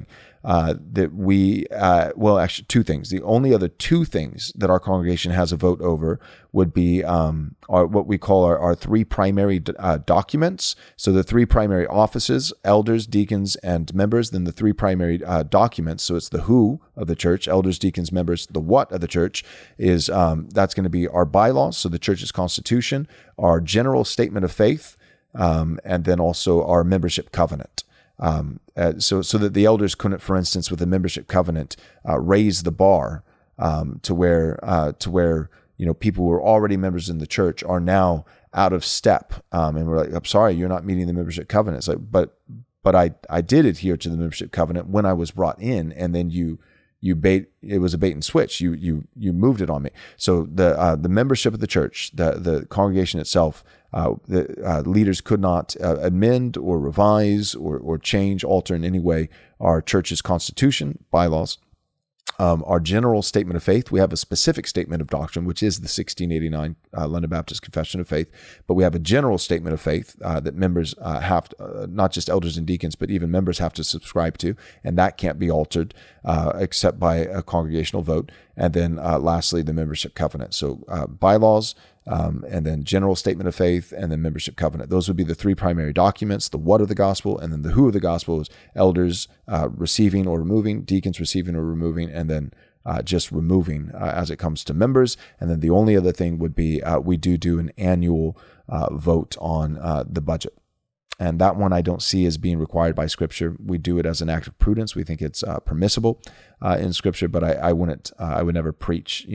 that we, well, actually two things. The only other two things that our congregation has a vote over would be what we call our three primary documents. So the three primary offices, elders, deacons, and members, then the three primary documents. So it's the who of the church, elders, deacons, members. The what of the church is, that's going to be our bylaws, so the church's constitution, our general statement of faith, and then also our membership covenant. So that the elders couldn't, for instance, with a membership covenant, raise the bar to where people who are already members in the church are now out of step, and we're like, I'm sorry, you're not meeting the membership covenant. It's like, but I did adhere to the membership covenant when I was brought in, and then it was a bait and switch. You moved it on me. So the membership of the church, the congregation itself, the leaders could not amend or revise or change, alter in any way our church's constitution, bylaws. Our general statement of faith, we have a specific statement of doctrine, which is the 1689 London Baptist Confession of Faith, but we have a general statement of faith that members have to, not just elders and deacons, but even members have to subscribe to, and that can't be altered except by a congregational vote. And then lastly, the membership covenant. So bylaws, and then general statement of faith, and then membership covenant. Those would be the three primary documents, the what of the gospel, and then the who of the gospel is elders receiving or removing, deacons receiving or removing, and then just removing as it comes to members. And then the only other thing would be we do an annual vote on the budget. And that one I don't see as being required by Scripture. We do it as an act of prudence. We think it's permissible in Scripture, but I would never preach,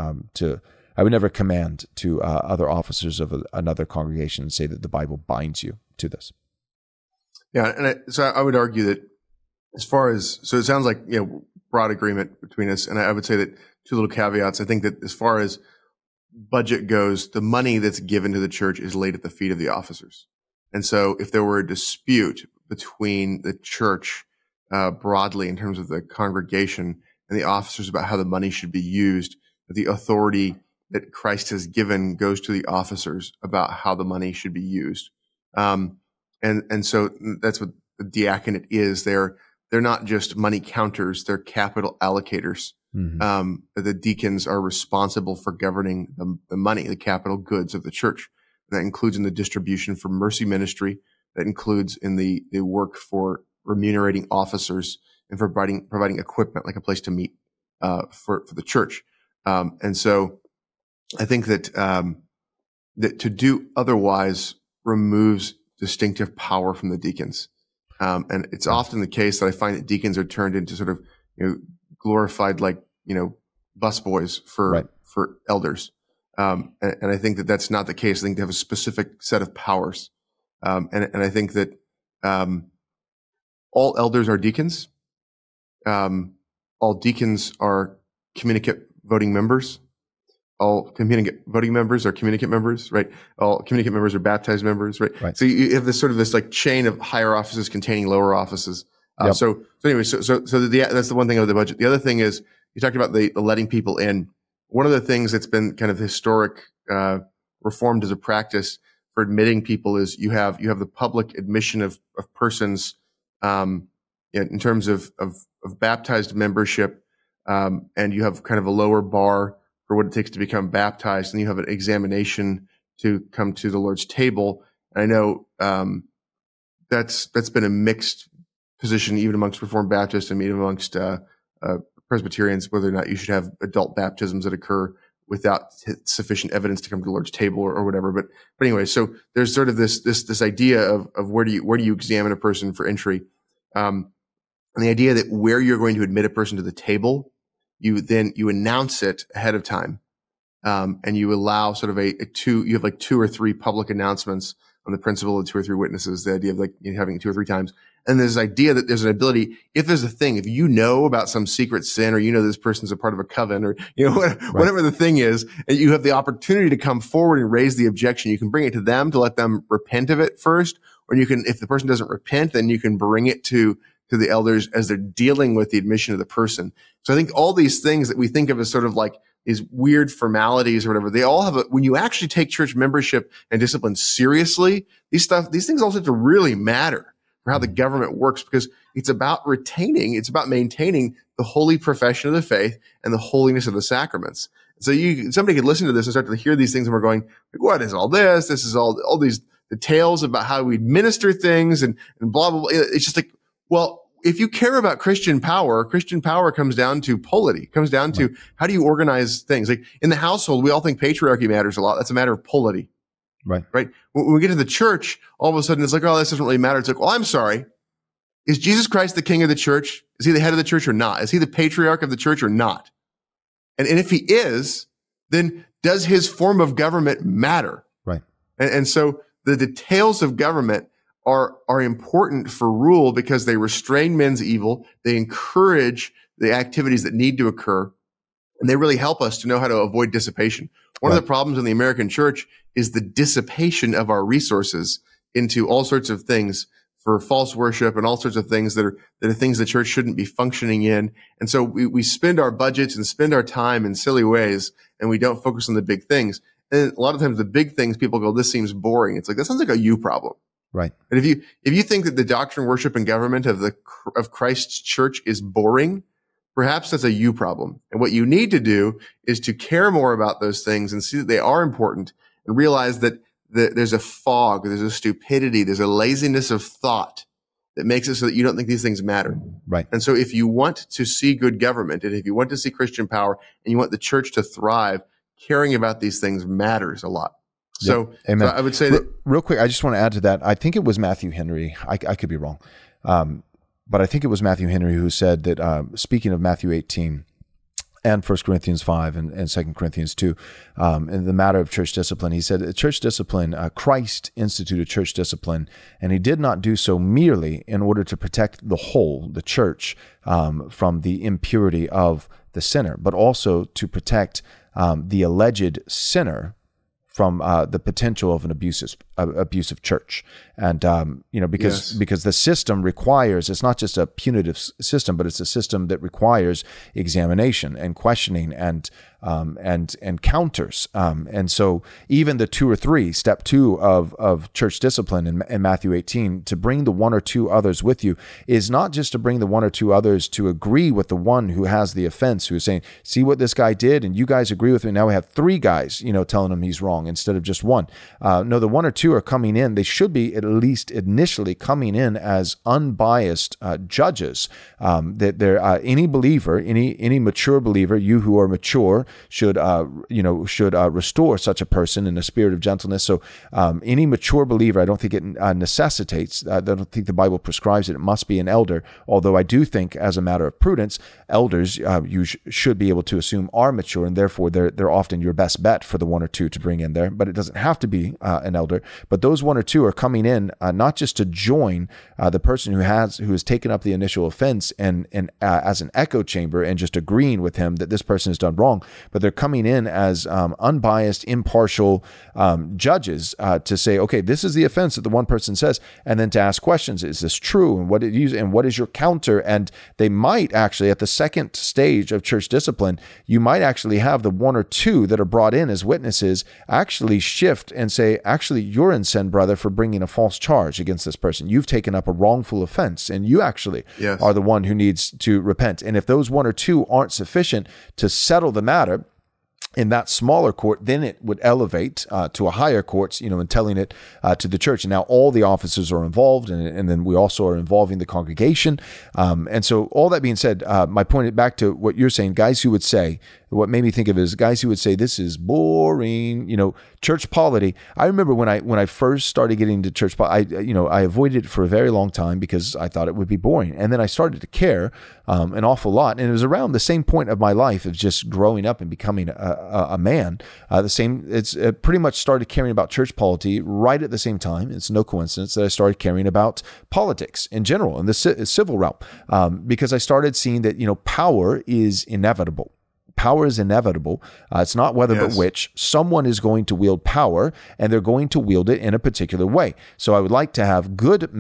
I would never command to other officers of another congregation and say that the Bible binds you to this. Yeah, and so I would argue that as far as, so it sounds like, broad agreement between us, and I would say that two little caveats. I think that as far as budget goes, the money that's given to the church is laid at the feet of the officers. And so if there were a dispute between the church broadly in terms of the congregation and the officers about how the money should be used, the authority that Christ has given goes to the officers about how the money should be used. And so that's what the diaconate is. They're not just money counters, they're capital allocators. Mm-hmm. The deacons are responsible for governing the money, the capital goods of the church. That includes in the distribution for mercy ministry. That includes in the work for remunerating officers and for providing equipment, like a place to meet for the church. And so I think that that to do otherwise removes distinctive power from the deacons. And it's often the case that I find that deacons are turned into sort of glorified busboys for elders. And I think that that's not the case. I think they have a specific set of powers. And I think that all elders are deacons. All deacons are communicate voting members. All communicate voting members are communicate members, right? All communicate members are baptized members, right? So you have this sort of chain of higher offices containing lower offices. Yep. So anyway, so that's the one thing of the budget. The other thing is you talked about the letting people in. One of the things that's been kind of historic, reformed as a practice for admitting people is you have the public admission of persons, in terms of baptized membership, and you have kind of a lower bar for what it takes to become baptized, and you have an examination to come to the Lord's table. And I know that's been a mixed position even amongst Reformed Baptists and even amongst Presbyterians, whether or not you should have adult baptisms that occur without sufficient evidence to come to the Lord's table or whatever. But anyway, so there's sort of this idea of where do you examine a person for entry, and the idea that where you're going to admit a person to the table, you announce it ahead of time, and you allow sort of you have 2 or 3 public announcements on the principle of 2 or 3 witnesses, the idea of having 2 or 3 times. And there's this idea that there's an ability, if there's a thing, if you know about some secret sin, or this person's a part of a coven, or whatever the thing is, and you have the opportunity to come forward and raise the objection, you can bring it to them to let them repent of it first, or you can, if the person doesn't repent, then you can bring it to the elders as they're dealing with the admission of the person. So I think all these things that we think of as sort of like these weird formalities or whatever, they all have when you actually take church membership and discipline seriously, these things all start to really matter. for how the government works, because it's about maintaining the holy profession of the faith and the holiness of the sacraments. So somebody could listen to this and start to hear these things, and we're going, what is all this? This is all these details about how we administer things and blah, blah, blah. It's just like, well, if you care about Christian power comes down to polity, comes down to how do you organize things? Like in the household, we all think patriarchy matters a lot. That's a matter of polity. Right. When we get to the church, all of a sudden it's like, oh, this doesn't really matter. It's like, well, I'm sorry. Is Jesus Christ the king of the church? Is he the head of the church or not? Is he the patriarch of the church or not? And if he is, then does his form of government matter? Right. And so the details of government are important for rule because they restrain men's evil. They encourage the activities that need to occur. And they really help us to know how to avoid dissipation. One of the problems in the American church is the dissipation of our resources into all sorts of things for false worship and all sorts of things that are things the church shouldn't be functioning in. And so we spend our budgets and spend our time in silly ways, and we don't focus on the big things. And a lot of times the big things, people go, this seems boring. It's like, that sounds like a you problem. Right. And if you think that the doctrine, worship, and government of Christ's church is boring, perhaps that's a you problem. And what you need to do is to care more about those things and see that they are important, and realize that there's a fog, there's a stupidity, there's a laziness of thought that makes it so that you don't think these things matter. Right. And so if you want to see good government, and if you want to see Christian power, and you want the church to thrive, caring about these things matters a lot. So, yep. Amen. So I would say that real quick, I just want to add to that. I think it was Matthew Henry. I could be wrong. But I think it was Matthew Henry who said that, speaking of Matthew 18 and 1 Corinthians 5 and 2 Corinthians 2, in the matter of church discipline, he said, church discipline, Christ instituted church discipline, and he did not do so merely in order to protect the whole, the church, from the impurity of the sinner, but also to protect the alleged sinner from the potential of an abusive church. And, because the system requires, it's not just a punitive system, but it's a system that requires examination and questioning and counters. And so even the 2 or 3, step 2 of church discipline in Matthew 18, to bring the 1 or 2 others with you, is not just to bring the 1 or 2 others to agree with the one who has the offense, who is saying, see what this guy did, and you guys agree with me. Now we have 3 guys, telling him he's wrong instead of just 1. No, the 1 or 2 are coming in. They should be at least initially coming in as unbiased judges. That they're any believer, any mature believer, you who are mature, should restore such a person in a spirit of gentleness. So any mature believer, I don't think it necessitates, I don't think the Bible prescribes it must be an elder, although I do think as a matter of prudence, elders you should be able to assume are mature, and therefore they're often your best bet for the 1 or 2 to bring in there, but it doesn't have to be an elder. But those 1 or 2 are coming in not just to join the person who has taken up the initial offense and as an echo chamber and just agreeing with him that this person has done wrong, but they're coming in as unbiased, impartial judges to say, okay, this is the offense that the one person says, and then to ask questions. Is this true? And what is your counter? And they might actually, at the second stage of church discipline, you might actually have the 1 or 2 that are brought in as witnesses actually shift and say, actually, you're in sin, brother, for bringing a false charge against this person. You've taken up a wrongful offense, and you actually are the one who needs to repent. And if those 1 or 2 aren't sufficient to settle the matter in that smaller court, then it would elevate to a higher court, and telling it to the church. And now all the officers are involved, and then we also are involving the congregation. And so all that being said, my point back to what you're saying, guys who would say, what made me think of it is guys who would say, this is boring, church polity. I remember when I first started getting into church polity, I avoided it for a very long time because I thought it would be boring. And then I started to care an awful lot. And it was around the same point of my life of just growing up and becoming a man. It's pretty much started caring about church polity right at the same time. It's no coincidence that I started caring about politics in general, in the civil realm, because I started seeing that, power is inevitable. Power is inevitable. It's not whether but which. Someone is going to wield power, and they're going to wield it in a particular way. So I would like to have good men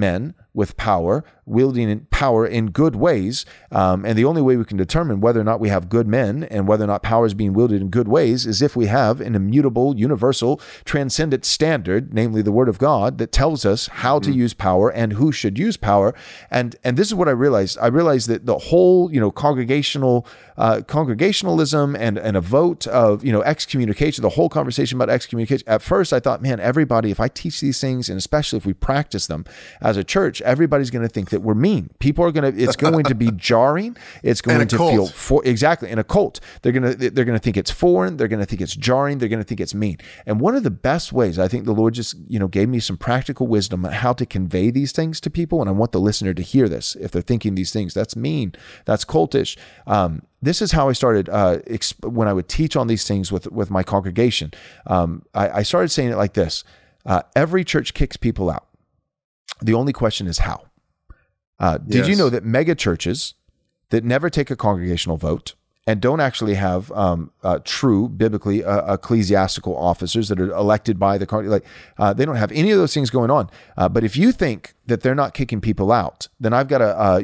with power, wielding power in good ways. And the only way we can determine whether or not we have good men and whether or not power is being wielded in good ways is if we have an immutable, universal, transcendent standard, namely the Word of God, that tells us how to use power and who should use power. And this is what I realized. I realized that the whole, congregationalism and a vote of, excommunication, the whole conversation about excommunication. At first, I thought, man, everybody, if I teach these things, and especially if we practice them as a church, everybody's going to think that we're mean. People are going to, it's going to be jarring. It's going to feel exactly in a cult. They're going to think it's foreign. They're going to think it's jarring. They're going to think it's mean. And one of the best ways, I think the Lord just, gave me some practical wisdom on how to convey these things to people. And I want the listener to hear this. If they're thinking these things, that's mean, that's cultish. This is how I started when I would teach on these things with my congregation. I started saying it like this. Every church kicks people out. The only question is how. Did you know that mega churches that never take a congregational vote and don't actually have true biblically ecclesiastical officers that are elected by the they don't have any of those things going on. But if you think that they're not kicking people out, then I've got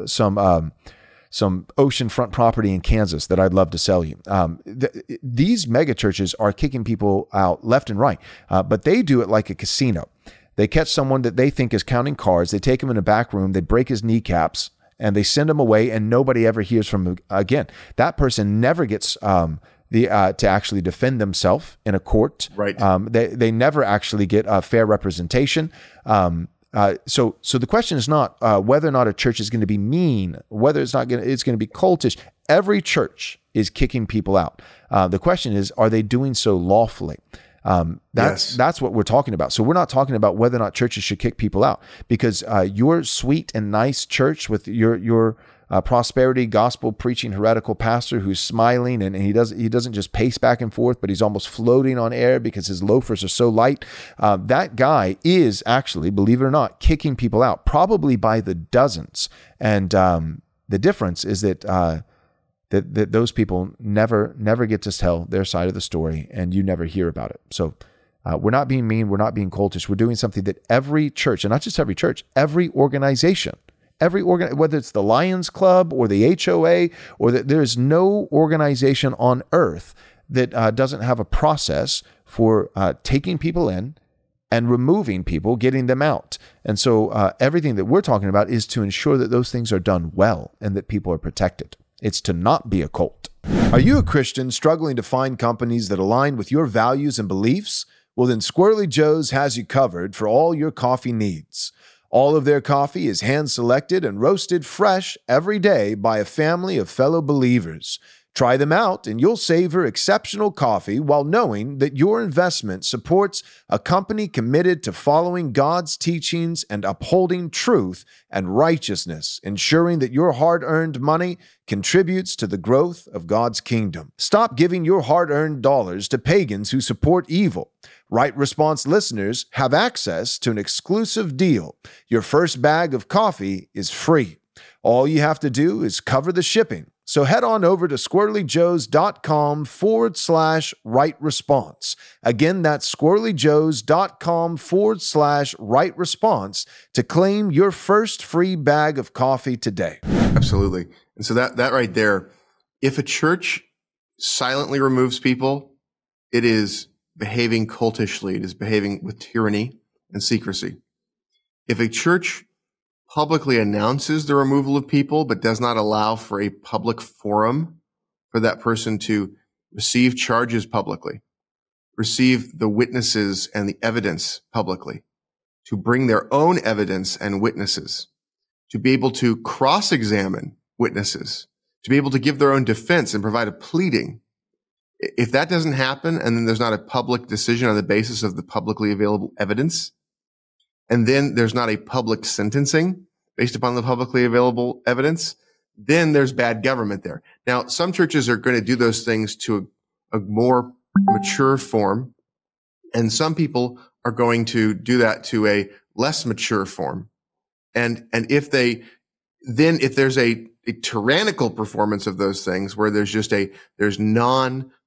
some oceanfront property in Kansas that I'd love to sell you. These mega churches are kicking people out left and right, but they do it like a casino. They catch someone that they think is counting cards. They take him in a back room. They break his kneecaps and they send him away, and nobody ever hears from him again. That person never gets to actually defend themselves in a court. Right. They never actually get a fair representation. So the question is not whether or not a church is going to be mean, whether it's going to be cultish. Every church is kicking people out. The question is, are they doing so lawfully? That's what we're talking about. So we're not talking about whether or not churches should kick people out, because your sweet and nice church with your prosperity gospel preaching heretical pastor who's smiling and he doesn't just pace back and forth, but he's almost floating on air because his loafers are so light. That guy is actually, believe it or not, kicking people out, probably by the dozens. And the difference is that that those people never get to tell their side of the story, and you never hear about it. So we're not being mean. We're not being cultish. We're doing something that every church, and not just every church, every organization, whether it's the Lions Club or the HOA, or there is no organization on earth that doesn't have a process for taking people in and removing people, getting them out. And so everything that we're talking about is to ensure that those things are done well and that people are protected. It's to not be a cult. Are you a Christian struggling to find companies that align with your values and beliefs? Well, then Squirrely Joe's has you covered for all your coffee needs. All of their coffee is hand-selected and roasted fresh every day by a family of fellow believers. Try them out and you'll savor exceptional coffee while knowing that your investment supports a company committed to following God's teachings and upholding truth and righteousness, ensuring that your hard-earned money contributes to the growth of God's kingdom. Stop giving your hard-earned dollars to pagans who support evil. Right Response listeners have access to an exclusive deal. Your first bag of coffee is free. All you have to do is cover the shipping. So head on over to squirrelyjoes.com/right response. Again, that's squirrelyjoes.com/right response to claim your first free bag of coffee today. Absolutely. And so that right there, if a church silently removes people, it is behaving cultishly. It is behaving with tyranny and secrecy. If a church publicly announces the removal of people, but does not allow for a public forum for that person to receive charges publicly, receive the witnesses and the evidence publicly, to bring their own evidence and witnesses, to be able to cross-examine witnesses, to be able to give their own defense and provide a pleading. If that doesn't happen, and then there's not a public decision on the basis of the publicly available evidence, and then there's not a public sentencing based upon the publicly available evidence, then there's bad government there. Now, some churches are going to do those things to a more mature form, and some people are going to do that to a less mature form. And if there's a tyrannical performance of those things where there's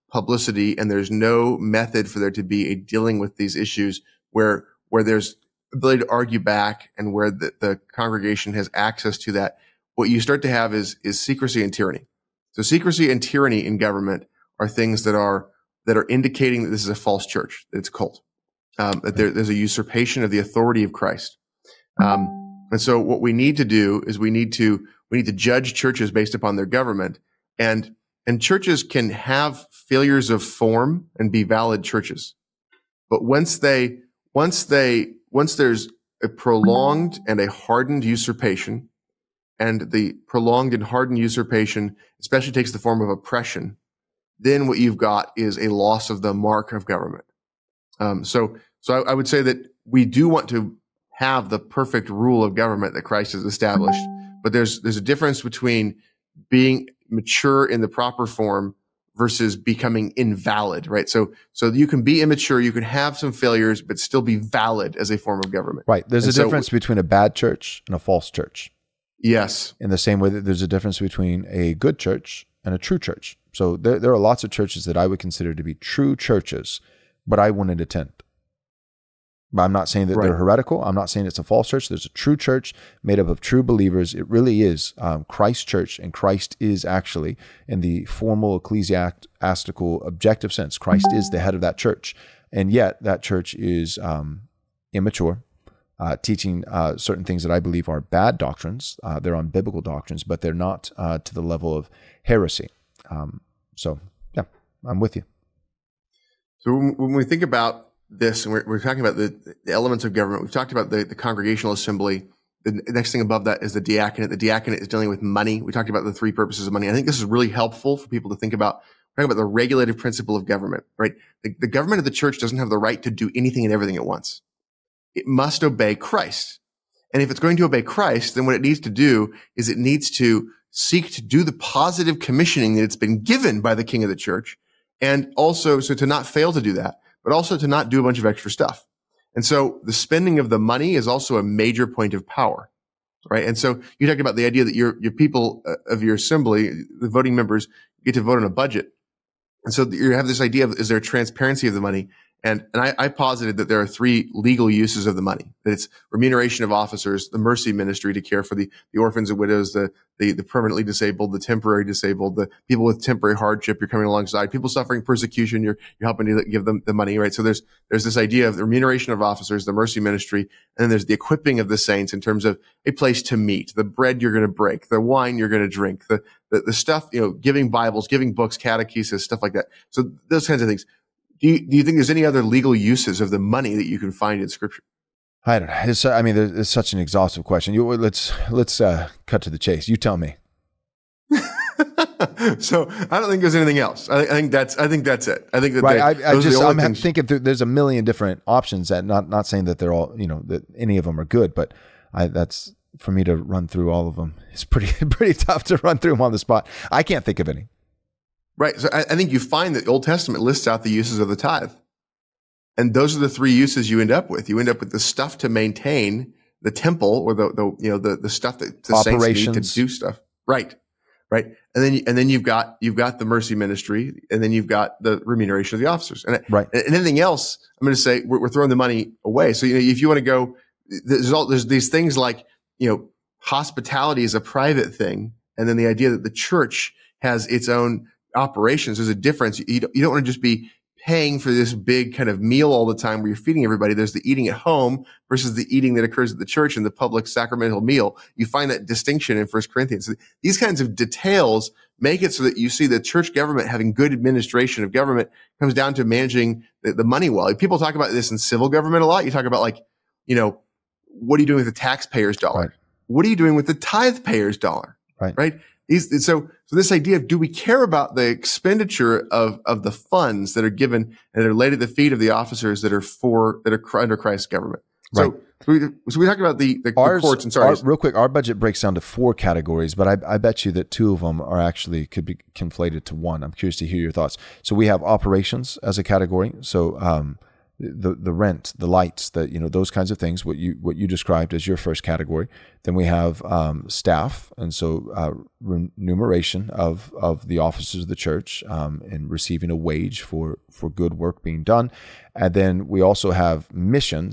non-publicity and there's no method for there to be a dealing with these issues where there's ability to argue back and where the congregation has access to that, what you start to have is secrecy and tyranny. So secrecy and tyranny in government are things that are indicating that this is a false church, that it's a cult, that there's a usurpation of the authority of Christ. And so what we need to do is we need to judge churches based upon their government, and churches can have failures of form and be valid churches. But once there's a prolonged and a hardened usurpation, and the prolonged and hardened usurpation especially takes the form of oppression, then what you've got is a loss of the mark of government. So I would say that we do want to have the perfect rule of government that Christ has established, but there's a difference between being mature in the proper form versus becoming invalid, right? So you can be immature, you can have some failures, but still be valid as a form of government. Right. There's a difference between a bad church and a false church. Yes. In the same way that there's a difference between a good church and a true church. So there are lots of churches that I would consider to be true churches, but I wouldn't attend. But I'm not saying that they're heretical. I'm not saying it's a false church. There's a true church made up of true believers. It really is Christ's church, and Christ is actually, in the formal ecclesiastical objective sense, Christ is the head of that church. And yet that church is immature, teaching certain things that I believe are bad doctrines. They're unbiblical doctrines, but they're not to the level of heresy. So, yeah, I'm with you. So when we think about this, and we're talking about the elements of government, we've talked about the congregational assembly. The next thing above that is the diaconate. The diaconate is dealing with money. We talked about the three purposes of money. I think this is really helpful for people to think about. We're talking about the regulative principle of government, right? The government of the church doesn't have the right to do anything and everything at once. It must obey Christ. And if it's going to obey Christ, then what it needs to do is it needs to seek to do the positive commissioning that it's been given by the king of the church. And also, so to not fail to do that, but also to not do a bunch of extra stuff. And so the spending of the money is also a major point of power, right? And so you talked about the idea that your people of your assembly, the voting members, get to vote on a budget. And so you have this idea of, is there transparency of the money? And I posited that there are three legal uses of the money, that it's remuneration of officers, the mercy ministry to care for the orphans and widows, the permanently disabled, the temporary disabled, the people with temporary hardship, you're coming alongside, people suffering persecution, you're helping to give them the money, right? So there's this idea of the remuneration of officers, the mercy ministry, and then there's the equipping of the saints in terms of a place to meet, the bread you're going to break, the wine you're going to drink, the stuff, giving Bibles, giving books, catechesis, stuff like that. So those kinds of things. Do you think there's any other legal uses of the money that you can find in Scripture? I don't know. It's such an exhaustive question. Let's cut to the chase. You tell me. So I don't think there's anything else. I think that's it. I think that right. I'm thinking there's a million different options. That not saying that they're all that any of them are good, but that's for me to run through all of them. It's pretty tough to run through them on the spot. I can't think of any. Right. So I think you find that the Old Testament lists out the uses of the tithe. And those are the three uses you end up with. You end up with the stuff to maintain the temple, or the stuff that the saints need to do stuff. Right. Right. And then you've got the mercy ministry, and then you've got the remuneration of the officers. And right. And anything else, I'm going to say we're throwing the money away. So if you want to go, there's these things like hospitality is a private thing, and then the idea that the church has its own operations. There's a difference. You don't want to just be paying for this big kind of meal all the time where you're feeding everybody. There's the eating at home versus the eating that occurs at the church and the public sacramental meal. You find that distinction in 1 Corinthians. These kinds of details make it so that you see the church government having good administration of government comes down to managing the money well. People talk about this in civil government a lot. You talk about what are you doing with the taxpayer's dollar? Right. What are you doing with the tithe payer's dollar? Right. So this idea of, do we care about the expenditure of the funds that are given and are laid at the feet of the officers that are under Christ's government? Right. So we talked about the courts. And sorry, real quick, our budget breaks down to 4 categories, but I bet you that 2 of them could be conflated to 1. I'm curious to hear your thoughts. So we have operations as a category. So the rent, the lights, those kinds of things, what you described as your first category. Then we have staff, and so remuneration of the officers of the church and receiving a wage for good work being done. And then we also have missions.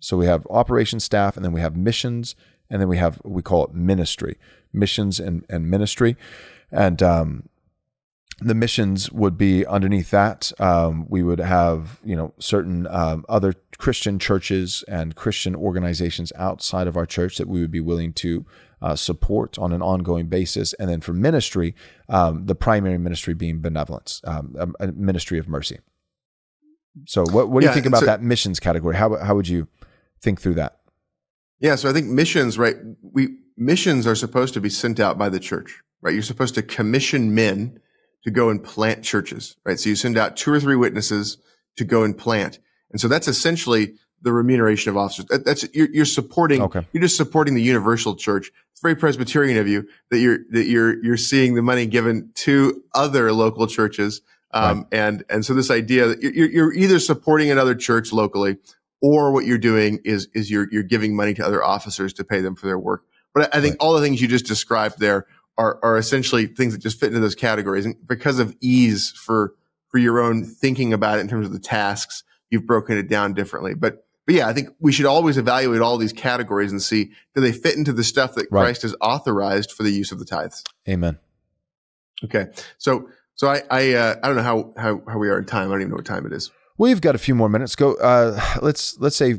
So we have operations staff, and then we have missions, and then we call it ministry, missions and ministry. And the missions would be underneath that. We would have, certain other Christian churches and Christian organizations outside of our church that we would be willing to support on an ongoing basis. And then for ministry, the primary ministry being benevolence, a ministry of mercy. So what do you think about that missions category? How would you think through that? Yeah, so I think missions, right? Missions are supposed to be sent out by the church, right? You're supposed to commission men to go and plant churches, right? So you send out 2 or 3 witnesses to go and plant. And so that's essentially the remuneration of officers. You're supporting, You're just supporting the universal church. It's very Presbyterian of you that you're seeing the money given to other local churches. Right. And so this idea that you're either supporting another church locally, or what you're doing is you're giving money to other officers to pay them for their work. But I think all the things you just described there are essentially things that just fit into those categories. And because of ease for your own thinking about it in terms of the tasks, you've broken it down differently. But yeah, I think we should always evaluate all these categories and see, do they fit into the stuff that Christ has authorized for the use of the tithes? Amen. Okay. So I don't know how we are in time. I don't even know what time it is. We've got a few more minutes. Go. Let's say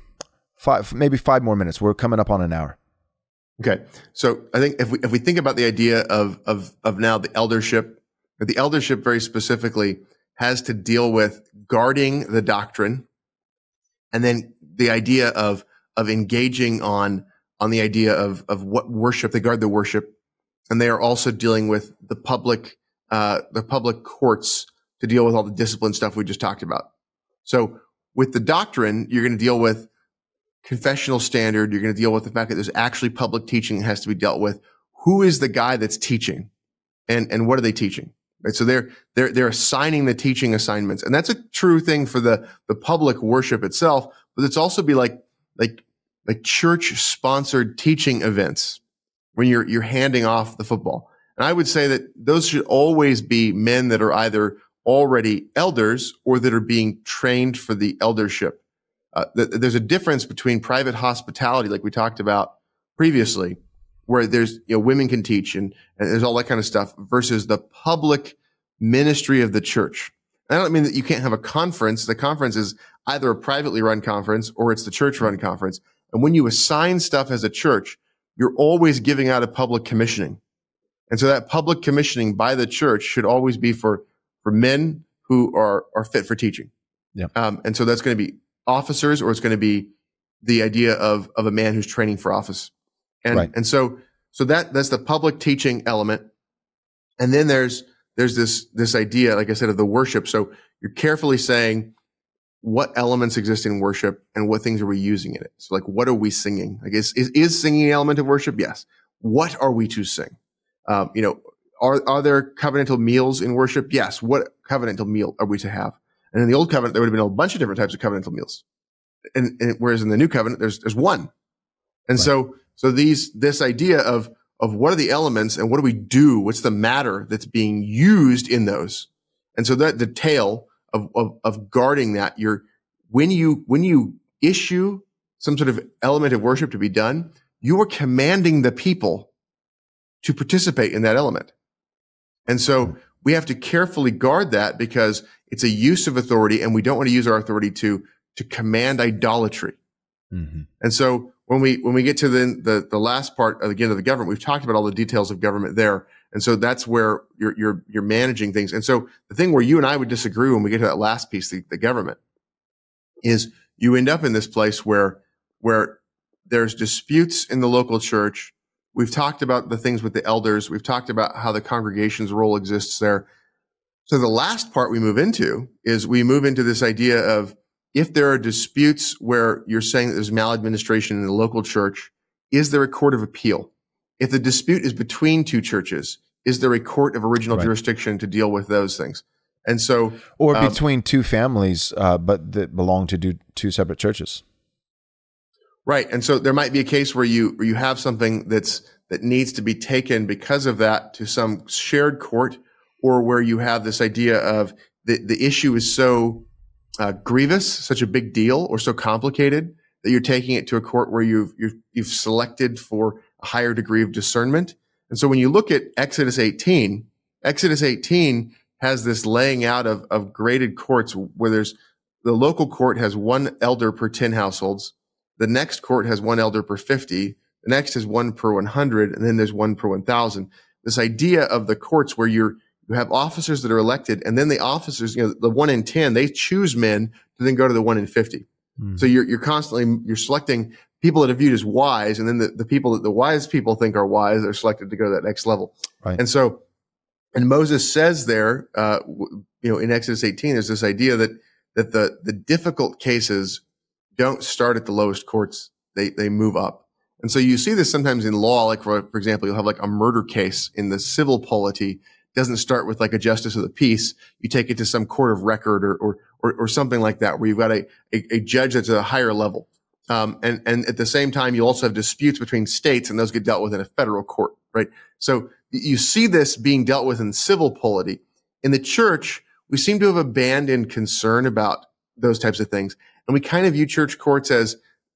5 more minutes. We're coming up on an hour. Okay. So I think if we think about the idea of now the eldership very specifically has to deal with guarding the doctrine, and then the idea of engaging on the idea of what worship, they guard the worship, and they are also dealing with the public courts to deal with all the discipline stuff we just talked about. So with the doctrine, you're going to deal with confessional standard. You're going to deal with the fact that there's actually public teaching that has to be dealt with. Who is the guy that's teaching, and what are they teaching? Right. So they're assigning the teaching assignments, and that's a true thing for the public worship itself. But it's also be like church sponsored teaching events when you're handing off the football. And I would say that those should always be men that are either already elders or that are being trained for the eldership. There's a difference between private hospitality, like we talked about previously, where there's, women can teach and there's all that kind of stuff, versus the public ministry of the church. And I don't mean that you can't have a conference. The conference is either a privately run conference or it's the church run conference. And when you assign stuff as a church, you're always giving out a public commissioning. And so that public commissioning by the church should always be for men who are fit for teaching. Yeah. And so that's going to be officers, or it's going to be the idea of a man who's training for office. And so that's the public teaching element. And then there's this idea, like I said, of the worship. So you're carefully saying what elements exist in worship and what things are we using in it. So like, what are we singing? Like, is singing an element of worship? Yes. What are we to sing? Are there covenantal meals in worship? Yes. What covenantal meal are we to have? And in the old covenant, there would have been a bunch of different types of covenantal meals. And whereas in the new covenant, there's one. And so this idea of what are the elements and what do we do? What's the matter that's being used in those? And so that the detail of guarding that, when you issue some sort of element of worship to be done, you are commanding the people to participate in that element. And so we have to carefully guard that, because it's a use of authority, and we don't want to use our authority to command idolatry. Mm-hmm. And so when we get to the last part of the government, we've talked about all the details of government there. And so that's where you're managing things. And so the thing where you and I would disagree when we get to that last piece, the government, is you end up in this place where there's disputes in the local church. We've talked about the things with the elders. We've talked about how the congregation's role exists there. So the last part we move into this idea of, if there are disputes where you're saying that there's maladministration in the local church, is there a court of appeal? If the dispute is between two churches, is there a court of original jurisdiction to deal with those things? And so, or between two families, but that belong to two separate churches. Right. And so there might be a case where you have something that needs to be taken because of that to some shared court, or where you have this idea of the issue is so grievous, such a big deal, or so complicated that you're taking it to a court where you've selected for a higher degree of discernment. And so when you look at Exodus 18 has this laying out of graded courts where there's the local court has one elder per 10 households. The next court has one elder per 50. The next is one per 100. And then there's one per 1,000. This idea of the courts where you have officers that are elected, and then the officers, the 1 in 10, they choose men to then go to the 1 in 50. So you're constantly selecting people that are viewed as wise, and then the people that the wise people think are wise are selected to go to that next level. Right. And so, and Moses says there, in Exodus 18, there's this idea that the difficult cases don't start at the lowest courts; they move up. And so you see this sometimes in law, like for example, you'll have like a murder case in the civil polity. Doesn't start with like a justice of the peace. You take it to some court of record or something like that, where you've got a judge that's at a higher level. And at the same time, you also have disputes between states, and those get dealt with in a federal court, right? So you see this being dealt with in civil polity. In the church, we seem to have abandoned concern about those types of things. And we kind of view church courts as,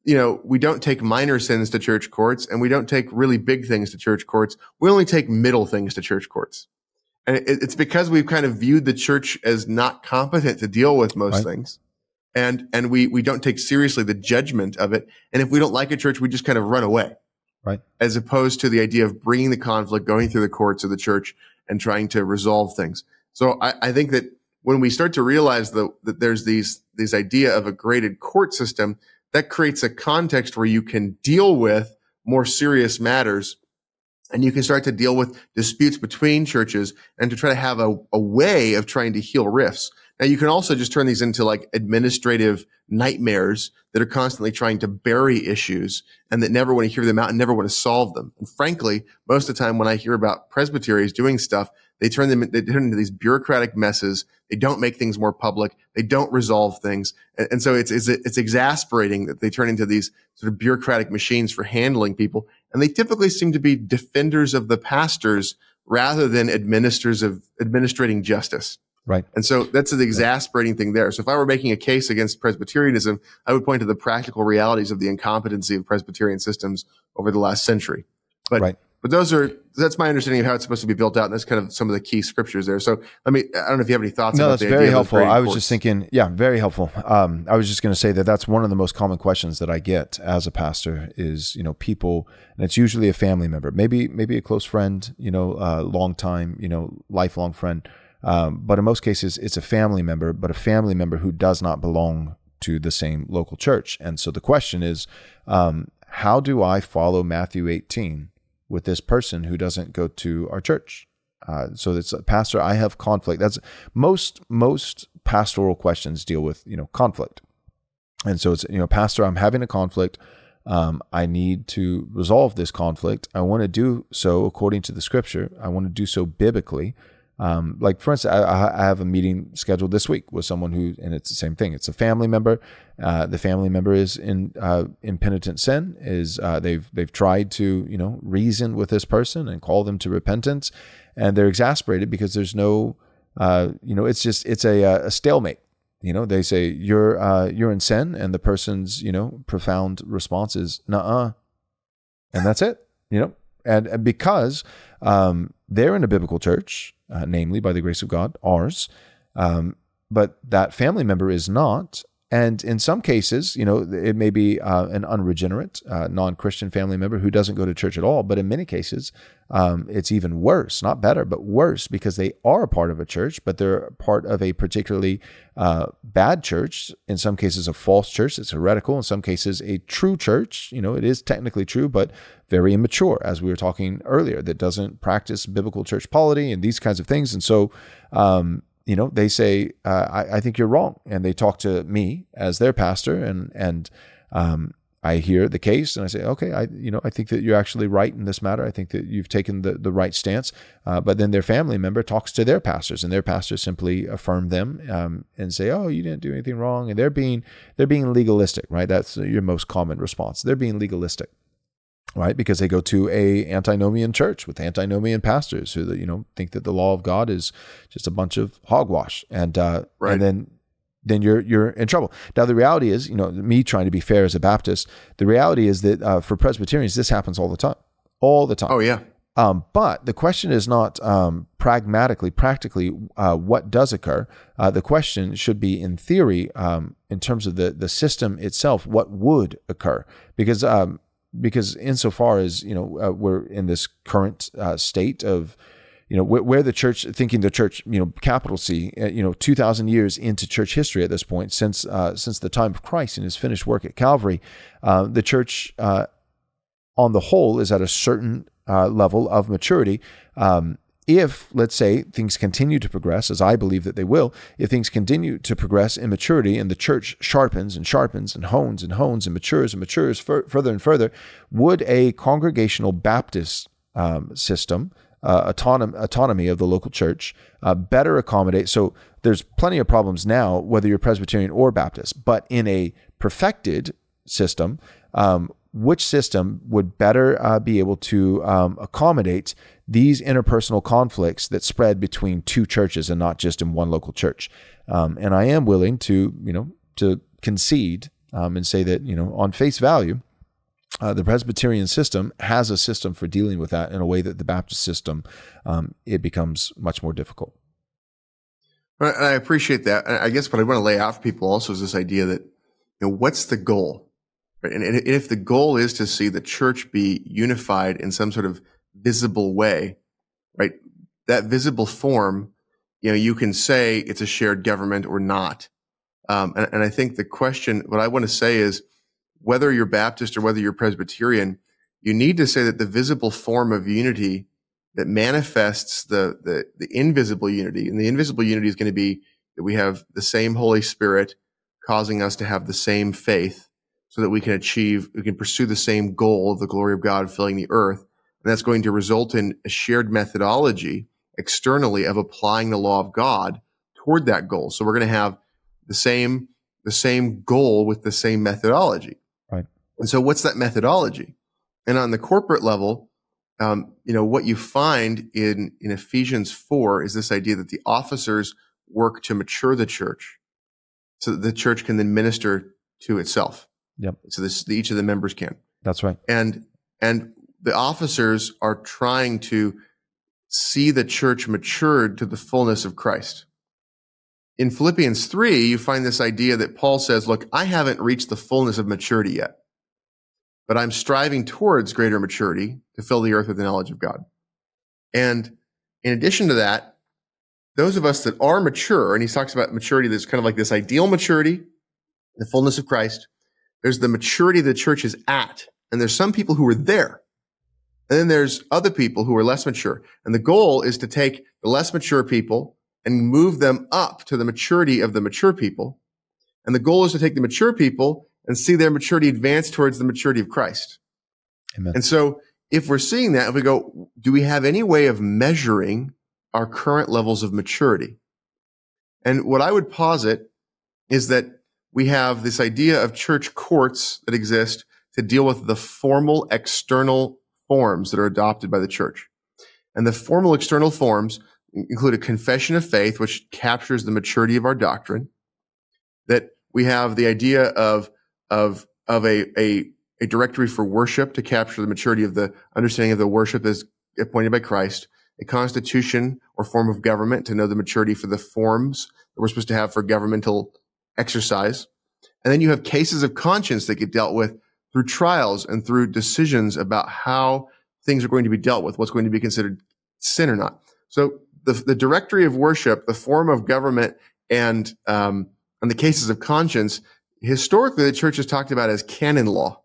we don't take minor sins to church courts, and we don't take really big things to church courts. We only take middle things to church courts. And it's because we've kind of viewed the church as not competent to deal with most things. And we don't take seriously the judgment of it. And if we don't like a church, we just kind of run away. Right. As opposed to the idea of bringing the conflict, going through the courts of the church and trying to resolve things. So I think that when we start to realize that there's this idea of a graded court system, that creates a context where you can deal with more serious matters. And you can start to deal with disputes between churches and to try to have a way of trying to heal rifts. Now, you can also just turn these into like administrative nightmares that are constantly trying to bury issues and that never want to hear them out and never want to solve them. And frankly, most of the time when I hear about presbyteries doing stuff, they turn into these bureaucratic messes. They don't make things more public. They don't resolve things. And so it's exasperating that they turn into these sort of bureaucratic machines for handling people. And they typically seem to be defenders of the pastors rather than administrating justice. Right. And so that's an exasperating thing there. So if I were making a case against Presbyterianism, I would point to the practical realities of the incompetency of Presbyterian systems over the last century. But that's my understanding of how it's supposed to be built out. And that's kind of some of the key scriptures there. So I don't know if you have any thoughts. No, about that's the very idea helpful. Of I was just thinking, very helpful. I was just going to say that's one of the most common questions that I get as a pastor is, people, and it's usually a family member, maybe a close friend, long time, lifelong friend. But in most cases, it's a family member, but a family member who does not belong to the same local church. And so the question is, how do I follow Matthew 18 with this person who doesn't go to our church? So it's pastor, I have conflict. That's most pastoral questions deal with, conflict. And so it's, pastor, I'm having a conflict. I need to resolve this conflict. I want to do so according to the scripture. I want to do so biblically. Like for instance, I have a meeting scheduled this week with someone and it's the same thing. It's a family member. The family member is in penitent sin. They've tried to reason with this person and call them to repentance, and they're exasperated because there's no it's a stalemate. They say you're in sin, and the person's profound response is nuh-uh, and that's it. And because they're in a biblical church. Namely, by the grace of God, ours, but that family member is not. And in some cases, it may be an unregenerate, non-Christian family member who doesn't go to church at all. But in many cases, it's even worse, not better, but worse, because they are a part of a church, but they're part of a particularly bad church. In some cases, a false church. It's heretical. In some cases, a true church. It is technically true, but very immature, as we were talking earlier, that doesn't practice biblical church polity and these kinds of things. And so, they say, I think you're wrong. And they talk to me as their pastor, and I hear the case and I say, okay, I think that you're actually right in this matter. I think that you've taken the right stance. But then their family member talks to their pastors, and their pastors simply affirm them and say, oh, you didn't do anything wrong. And they're being legalistic, right? That's your most common response. They're being legalistic. Right, because they go to a antinomian church with antinomian pastors who think that the law of God is just a bunch of hogwash, and then then you're in trouble. Now, the reality is, me trying to be fair as a Baptist, the reality is that for Presbyterians, this happens all the time. Oh, yeah. But the question is not practically, what does occur. The question should be, in theory, in terms of the system itself, what would occur? Because insofar as we're in this current state of where the church, thinking the church, capital C, 2,000 years into church history at this point, since the time of Christ and his finished work at Calvary, the church on the whole is at a certain level of maturity. If, let's say, things continue to progress, as I believe that they will, if things continue to progress in maturity and the church sharpens and sharpens and hones and matures further and further, would a congregational Baptist system, autonomy of the local church, better accommodate? So there's plenty of problems now, whether you're Presbyterian or Baptist, but in a perfected system, which system would better be able to accommodate these interpersonal conflicts that spread between two churches and not just in one local church? And I am willing to concede and say that, on face value, the Presbyterian system has a system for dealing with that in a way that the Baptist system, it becomes much more difficult. And I appreciate that. I guess what I want to lay out for people also is this idea that, what's the goal? And if the goal is to see the church be unified in some sort of visible way, right? That visible form, you can say it's a shared government or not. And I think the question, what I want to say is, whether you're Baptist or whether you're Presbyterian, you need to say that the visible form of unity that manifests the invisible unity, and the invisible unity is going to be that we have the same Holy Spirit causing us to have the same faith, so that we can pursue the same goal of the glory of God filling the earth. And that's going to result in a shared methodology externally of applying the law of God toward that goal. So we're going to have the same goal with the same methodology. Right. And so what's that methodology? And on the corporate level, what you find in Ephesians 4 is this idea that the officers work to mature the church so that the church can then minister to itself. Yep. So each of the members can. That's right. And the officers are trying to see the church matured to the fullness of Christ. In Philippians 3, you find this idea that Paul says, look, I haven't reached the fullness of maturity yet, but I'm striving towards greater maturity to fill the earth with the knowledge of God. And in addition to that, those of us that are mature, and he talks about maturity, there's kind of like this ideal maturity, the fullness of Christ. There's the maturity the church is at, and there's some people who are there. And then there's other people who are less mature. And the goal is to take the less mature people and move them up to the maturity of the mature people. And the goal is to take the mature people and see their maturity advance towards the maturity of Christ. Amen. And so if we're seeing that, if we go, do we have any way of measuring our current levels of maturity? And what I would posit is that we have this idea of church courts that exist to deal with the formal external forms that are adopted by the church. And the formal external forms include a confession of faith, which captures the maturity of our doctrine. That we have the idea of a directory for worship to capture the maturity of the understanding of the worship as appointed by Christ. A constitution or form of government to know the maturity for the forms that we're supposed to have for governmental exercise. And then you have cases of conscience that get dealt with through trials and through decisions about how things are going to be dealt with, what's going to be considered sin or not. So the directory of worship, the form of government, and the cases of conscience, historically the church has talked about as canon law.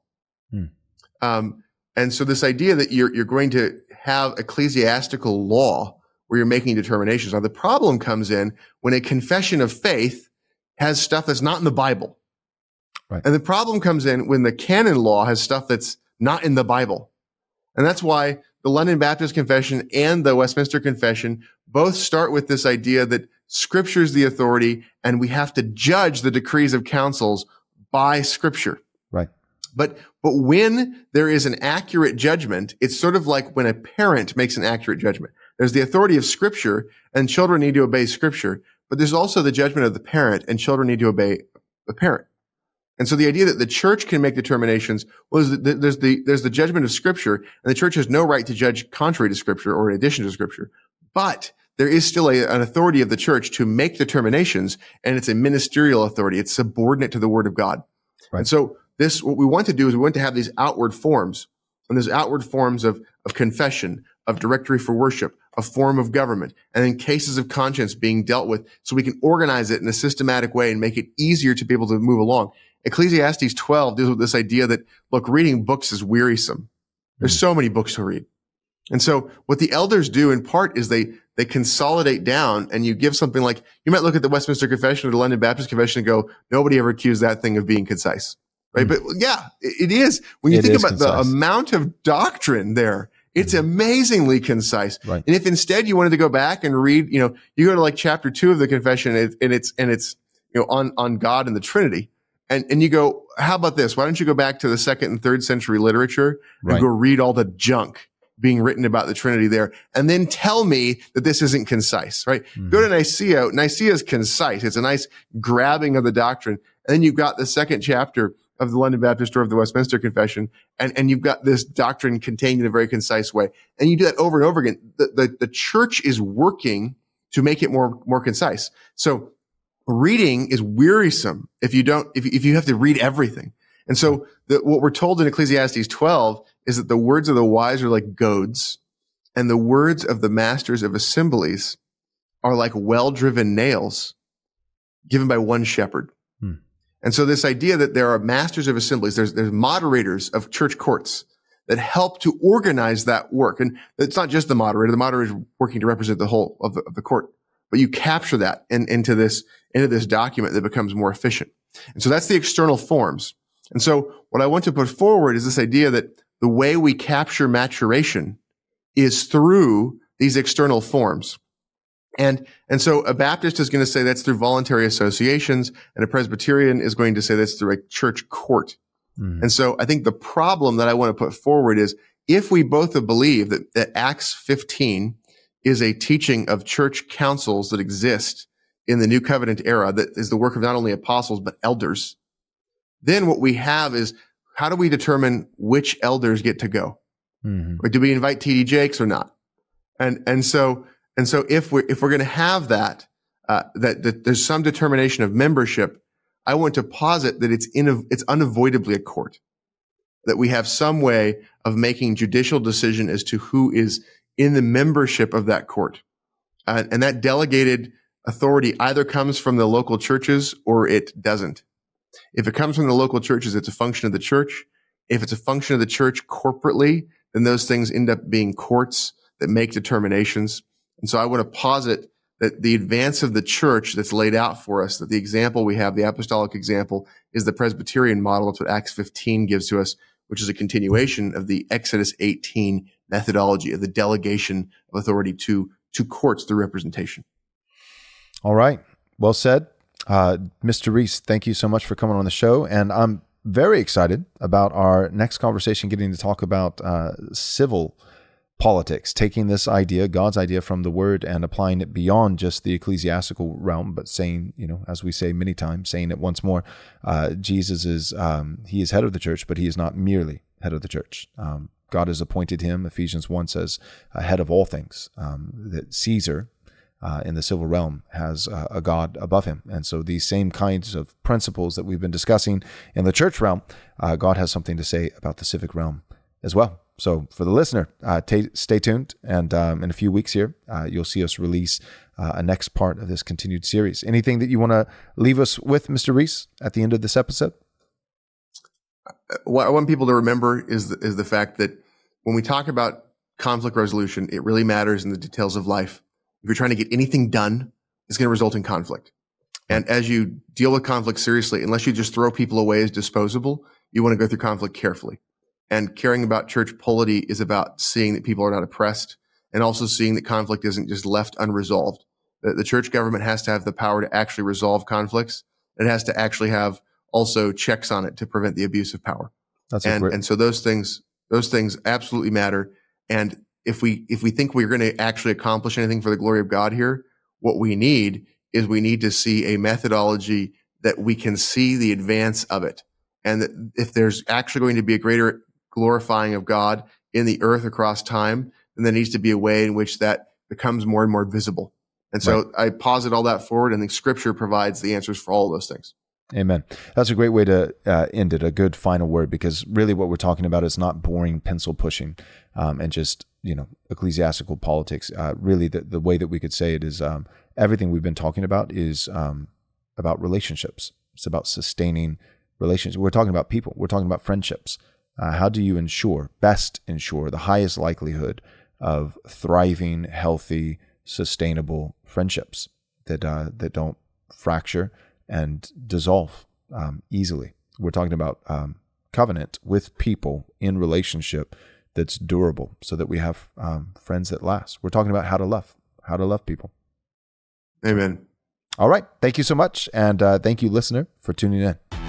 And so this idea that you're going to have ecclesiastical law where you're making determinations. Now the problem comes in when a confession of faith has stuff that's not in the Bible. Right. And the problem comes in when the canon law has stuff that's not in the Bible. And that's why the London Baptist Confession and the Westminster Confession both start with this idea that Scripture is the authority and we have to judge the decrees of councils by Scripture. Right. But when there is an accurate judgment, it's sort of like when a parent makes an accurate judgment. There's the authority of Scripture, and children need to obey Scripture. but there's also the judgment of the parent, and children need to obey the parent. And so the idea that the church can make determinations, well, there's the judgment of Scripture, and the church has no right to judge contrary to Scripture or in addition to Scripture. But there is still an authority of the church to make determinations, and it's a ministerial authority. It's subordinate to the Word of God. Right. And so what we want to do is we want to have these outward forms, and there's outward forms of confession, of directory for worship, a form of government, and then cases of conscience being dealt with so we can organize it in a systematic way and make it easier to be able to move along. Ecclesiastes 12 deals with this idea that, look, reading books is wearisome. There's so many books to read. And so what the elders do in part is they consolidate down, and you give something like, you might look at the Westminster Confession or the London Baptist Confession and go, nobody ever accused that thing of being concise. Right? But yeah, it is. When you think about concise. The amount of doctrine there, it's amazingly concise. Right. And if instead you wanted to go back and read, you go to like chapter 2 of the confession and it's on God and the Trinity. And you go, how about this? Why don't you go back to the 2nd and 3rd century literature and go read all the junk being written about the Trinity there, and then tell me that this isn't concise, right? Mm-hmm. Go to Nicaea. Nicaea is concise. It's a nice grabbing of the doctrine. And then you've got the 2nd chapter of the London Baptist or of the Westminster Confession, and you've got this doctrine contained in a very concise way. And you do that over and over again. The church is working to make it more concise. So reading is wearisome if you have to read everything. And so what we're told in Ecclesiastes 12 is that the words of the wise are like goads, and the words of the masters of assemblies are like well-driven nails given by one shepherd. And so this idea that there are masters of assemblies, there's moderators of church courts that help to organize that work. And it's not just the moderator is working to represent the whole of the court, but you capture that into this document that becomes more efficient. And so that's the external forms. And so what I want to put forward is this idea that the way we capture maturation is through these external forms. And so a Baptist is going to say that's through voluntary associations, and a Presbyterian is going to say that's through a church court. Mm. And so I think the problem that I want to put forward is if we both believe that Acts 15 is a teaching of church councils that exist in the New Covenant era, that is the work of not only apostles, but elders, then what we have is, how do we determine which elders get to go? Mm-hmm. Or do we invite T.D. Jakes or not? And so if we're going to have that there's some determination of membership, I want to posit that it's unavoidably a court, that we have some way of making judicial decision as to who is in the membership of that court. And that delegated authority either comes from the local churches or it doesn't. If it comes from the local churches, it's a function of the church. If it's a function of the church corporately, then those things end up being courts that make determinations. And so I want to posit that the advance of the church that's laid out for us, that the example we have, the apostolic example, is the Presbyterian model. That's what Acts 15 gives to us, which is a continuation of the Exodus 18 methodology of the delegation of authority to courts through representation. All right. Well said. Mr. Rees, thank you so much for coming on the show. And I'm very excited about our next conversation, getting to talk about civil politics, taking this idea, God's idea from the word, and applying it beyond just the ecclesiastical realm, but saying, as we say many times, saying it once more, Jesus is, he is head of the church, but he is not merely head of the church. God has appointed him, Ephesians 1 says, head of all things, that Caesar, in the civil realm, has a God above him. And so these same kinds of principles that we've been discussing in the church realm, God has something to say about the civic realm as well. So for the listener, stay tuned. And in a few weeks here, you'll see us release a next part of this continued series. Anything that you want to leave us with, Mr. Rees, at the end of this episode? What I want people to remember is the fact that when we talk about conflict resolution, it really matters in the details of life. If you're trying to get anything done, it's going to result in conflict. And as you deal with conflict seriously, unless you just throw people away as disposable, you want to go through conflict carefully. And caring about church polity is about seeing that people are not oppressed, and also seeing that conflict isn't just left unresolved. The church government has to have the power to actually resolve conflicts. It has to actually have also checks on it to prevent the abuse of power. And so those things absolutely matter. And if we think we're going to actually accomplish anything for the glory of God here, what we need is we need to see a methodology that we can see the advance of it. And that if there's actually going to be a greater glorifying of God in the earth across time, then there needs to be a way in which that becomes more and more visible. And so I posit all that forward, and the Scripture provides the answers for all of those things. Amen. That's a great way to end it, a good final word, because really what we're talking about is not boring pencil pushing and just, ecclesiastical politics. Really, the way that we could say it is everything we've been talking about is about relationships. It's about sustaining relationships. We're talking about people. We're talking about friendships. How do you best ensure the highest likelihood of thriving, healthy, sustainable friendships that don't fracture and dissolve easily? We're talking about covenant with people in relationship that's durable, so that we have friends that last. We're talking about how to love people. Amen. All right. Thank you so much. And thank you, listener, for tuning in.